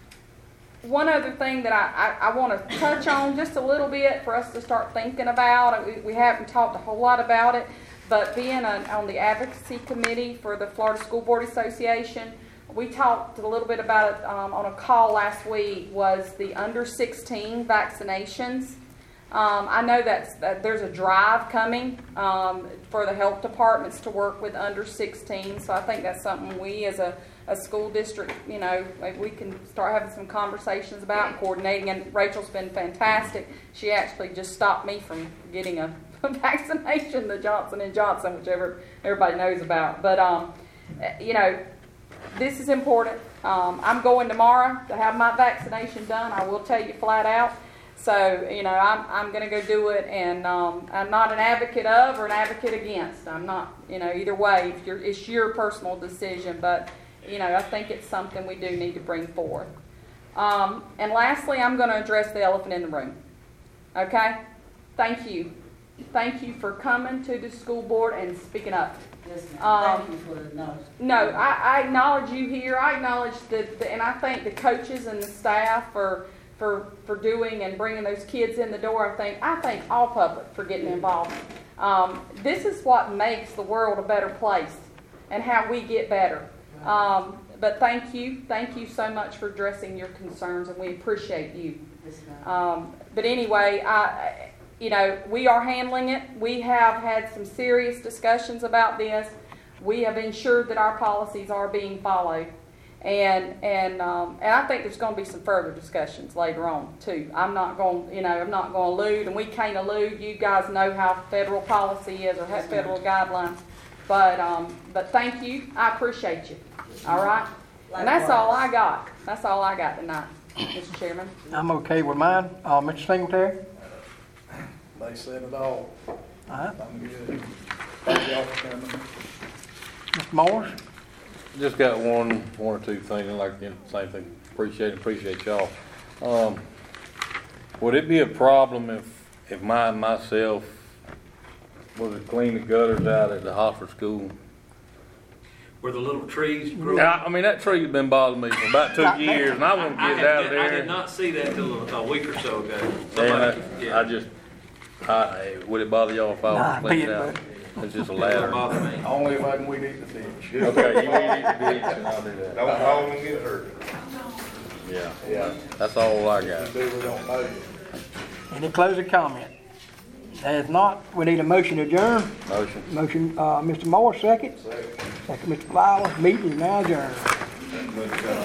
[SPEAKER 12] one other thing that I, I, I want to touch on just a little bit for us to start thinking about, we, we haven't talked a whole lot about it, but being a, on the advocacy committee for the Florida School Board Association, we talked a little bit about it um, on a call last week, was the under sixteen vaccinations. Um, I know that's, that there's a drive coming um, for the health departments to work with under sixteen, so I think that's something we as a, a school district, you know, maybe we can start having some conversations about and coordinating, and Rachel's been fantastic. She actually just stopped me from getting a vaccination, the Johnson and Johnson, which everybody knows about. But, um, you know, this is important. Um, I'm going tomorrow to have my vaccination done. I will tell you flat out. So, you know, I'm, I'm going to go do it, and um, I'm not an advocate of or an advocate against. I'm not, you know, either way. If you're, it's your personal decision, but, you know, I think it's something we do need to bring forth. Um, and lastly, I'm going to address the elephant in the room. Okay? Thank you. Thank you for coming to the school board and speaking up.
[SPEAKER 14] Yes, ma'am.
[SPEAKER 12] Um,
[SPEAKER 14] Thank you for the acknowledgement.
[SPEAKER 12] No, I, I acknowledge you here. I acknowledge the, the, and I thank the coaches and the staff for, for, for doing and bringing those kids in the door. I think, I thank all public for getting involved. Um, this is what makes the world a better place and how we get better. Um, but thank you. Thank you so much for addressing your concerns, and we appreciate you.
[SPEAKER 14] Yes, ma'am.
[SPEAKER 12] Um, but anyway, I, you know, we are handling it. We have had some serious discussions about this. We have ensured that our policies are being followed. And and um, and I think there's going to be some further discussions later on, too. I'm not going, you know, I'm not going to elude, and we can't elude. You guys know how federal policy is or how federal guidelines. But, um, but thank you. I appreciate you. All right? And that's all I got. That's all I got tonight, Mister Chairman.
[SPEAKER 3] I'm okay with mine. Uh, Mister Singletary?
[SPEAKER 17] They said it all.
[SPEAKER 3] All right.
[SPEAKER 17] I'm good. Thank y'all for coming.
[SPEAKER 3] Mister Morris?
[SPEAKER 18] Just got one, one or two things, like, you know, same thing, appreciate, appreciate y'all. Um, would it be a problem if, if my, myself was to clean the gutters out at the Hoffer School?
[SPEAKER 2] Where the little trees grew.
[SPEAKER 18] I, I mean, that tree's been bothering me for about two years, and I want to
[SPEAKER 2] I- I
[SPEAKER 18] get it out of
[SPEAKER 2] had-
[SPEAKER 18] there.
[SPEAKER 2] I did not see that till a week or so ago.
[SPEAKER 18] And
[SPEAKER 2] Somebody-
[SPEAKER 18] I,
[SPEAKER 2] yeah.
[SPEAKER 18] I just, I, would it bother y'all if I
[SPEAKER 3] Nah,
[SPEAKER 18] was to clean
[SPEAKER 3] be
[SPEAKER 18] it
[SPEAKER 3] it,
[SPEAKER 18] out? It's just a
[SPEAKER 2] It
[SPEAKER 18] ladder.
[SPEAKER 2] don't bother me.
[SPEAKER 17] Only if I can weed eat the ditch.
[SPEAKER 18] Okay, you need to do it, and I'll do that.
[SPEAKER 16] Don't call them and get hurt.
[SPEAKER 18] Yeah,
[SPEAKER 17] Yeah.
[SPEAKER 18] that's all I got.
[SPEAKER 17] Do we don't know you.
[SPEAKER 3] Any closing comment? As not, we need a motion to adjourn.
[SPEAKER 18] Motion.
[SPEAKER 3] Motion, uh, Mister Moore, second.
[SPEAKER 17] Second.
[SPEAKER 3] Second, Mister Flowers. Meeting is now adjourned.
[SPEAKER 16] But, uh,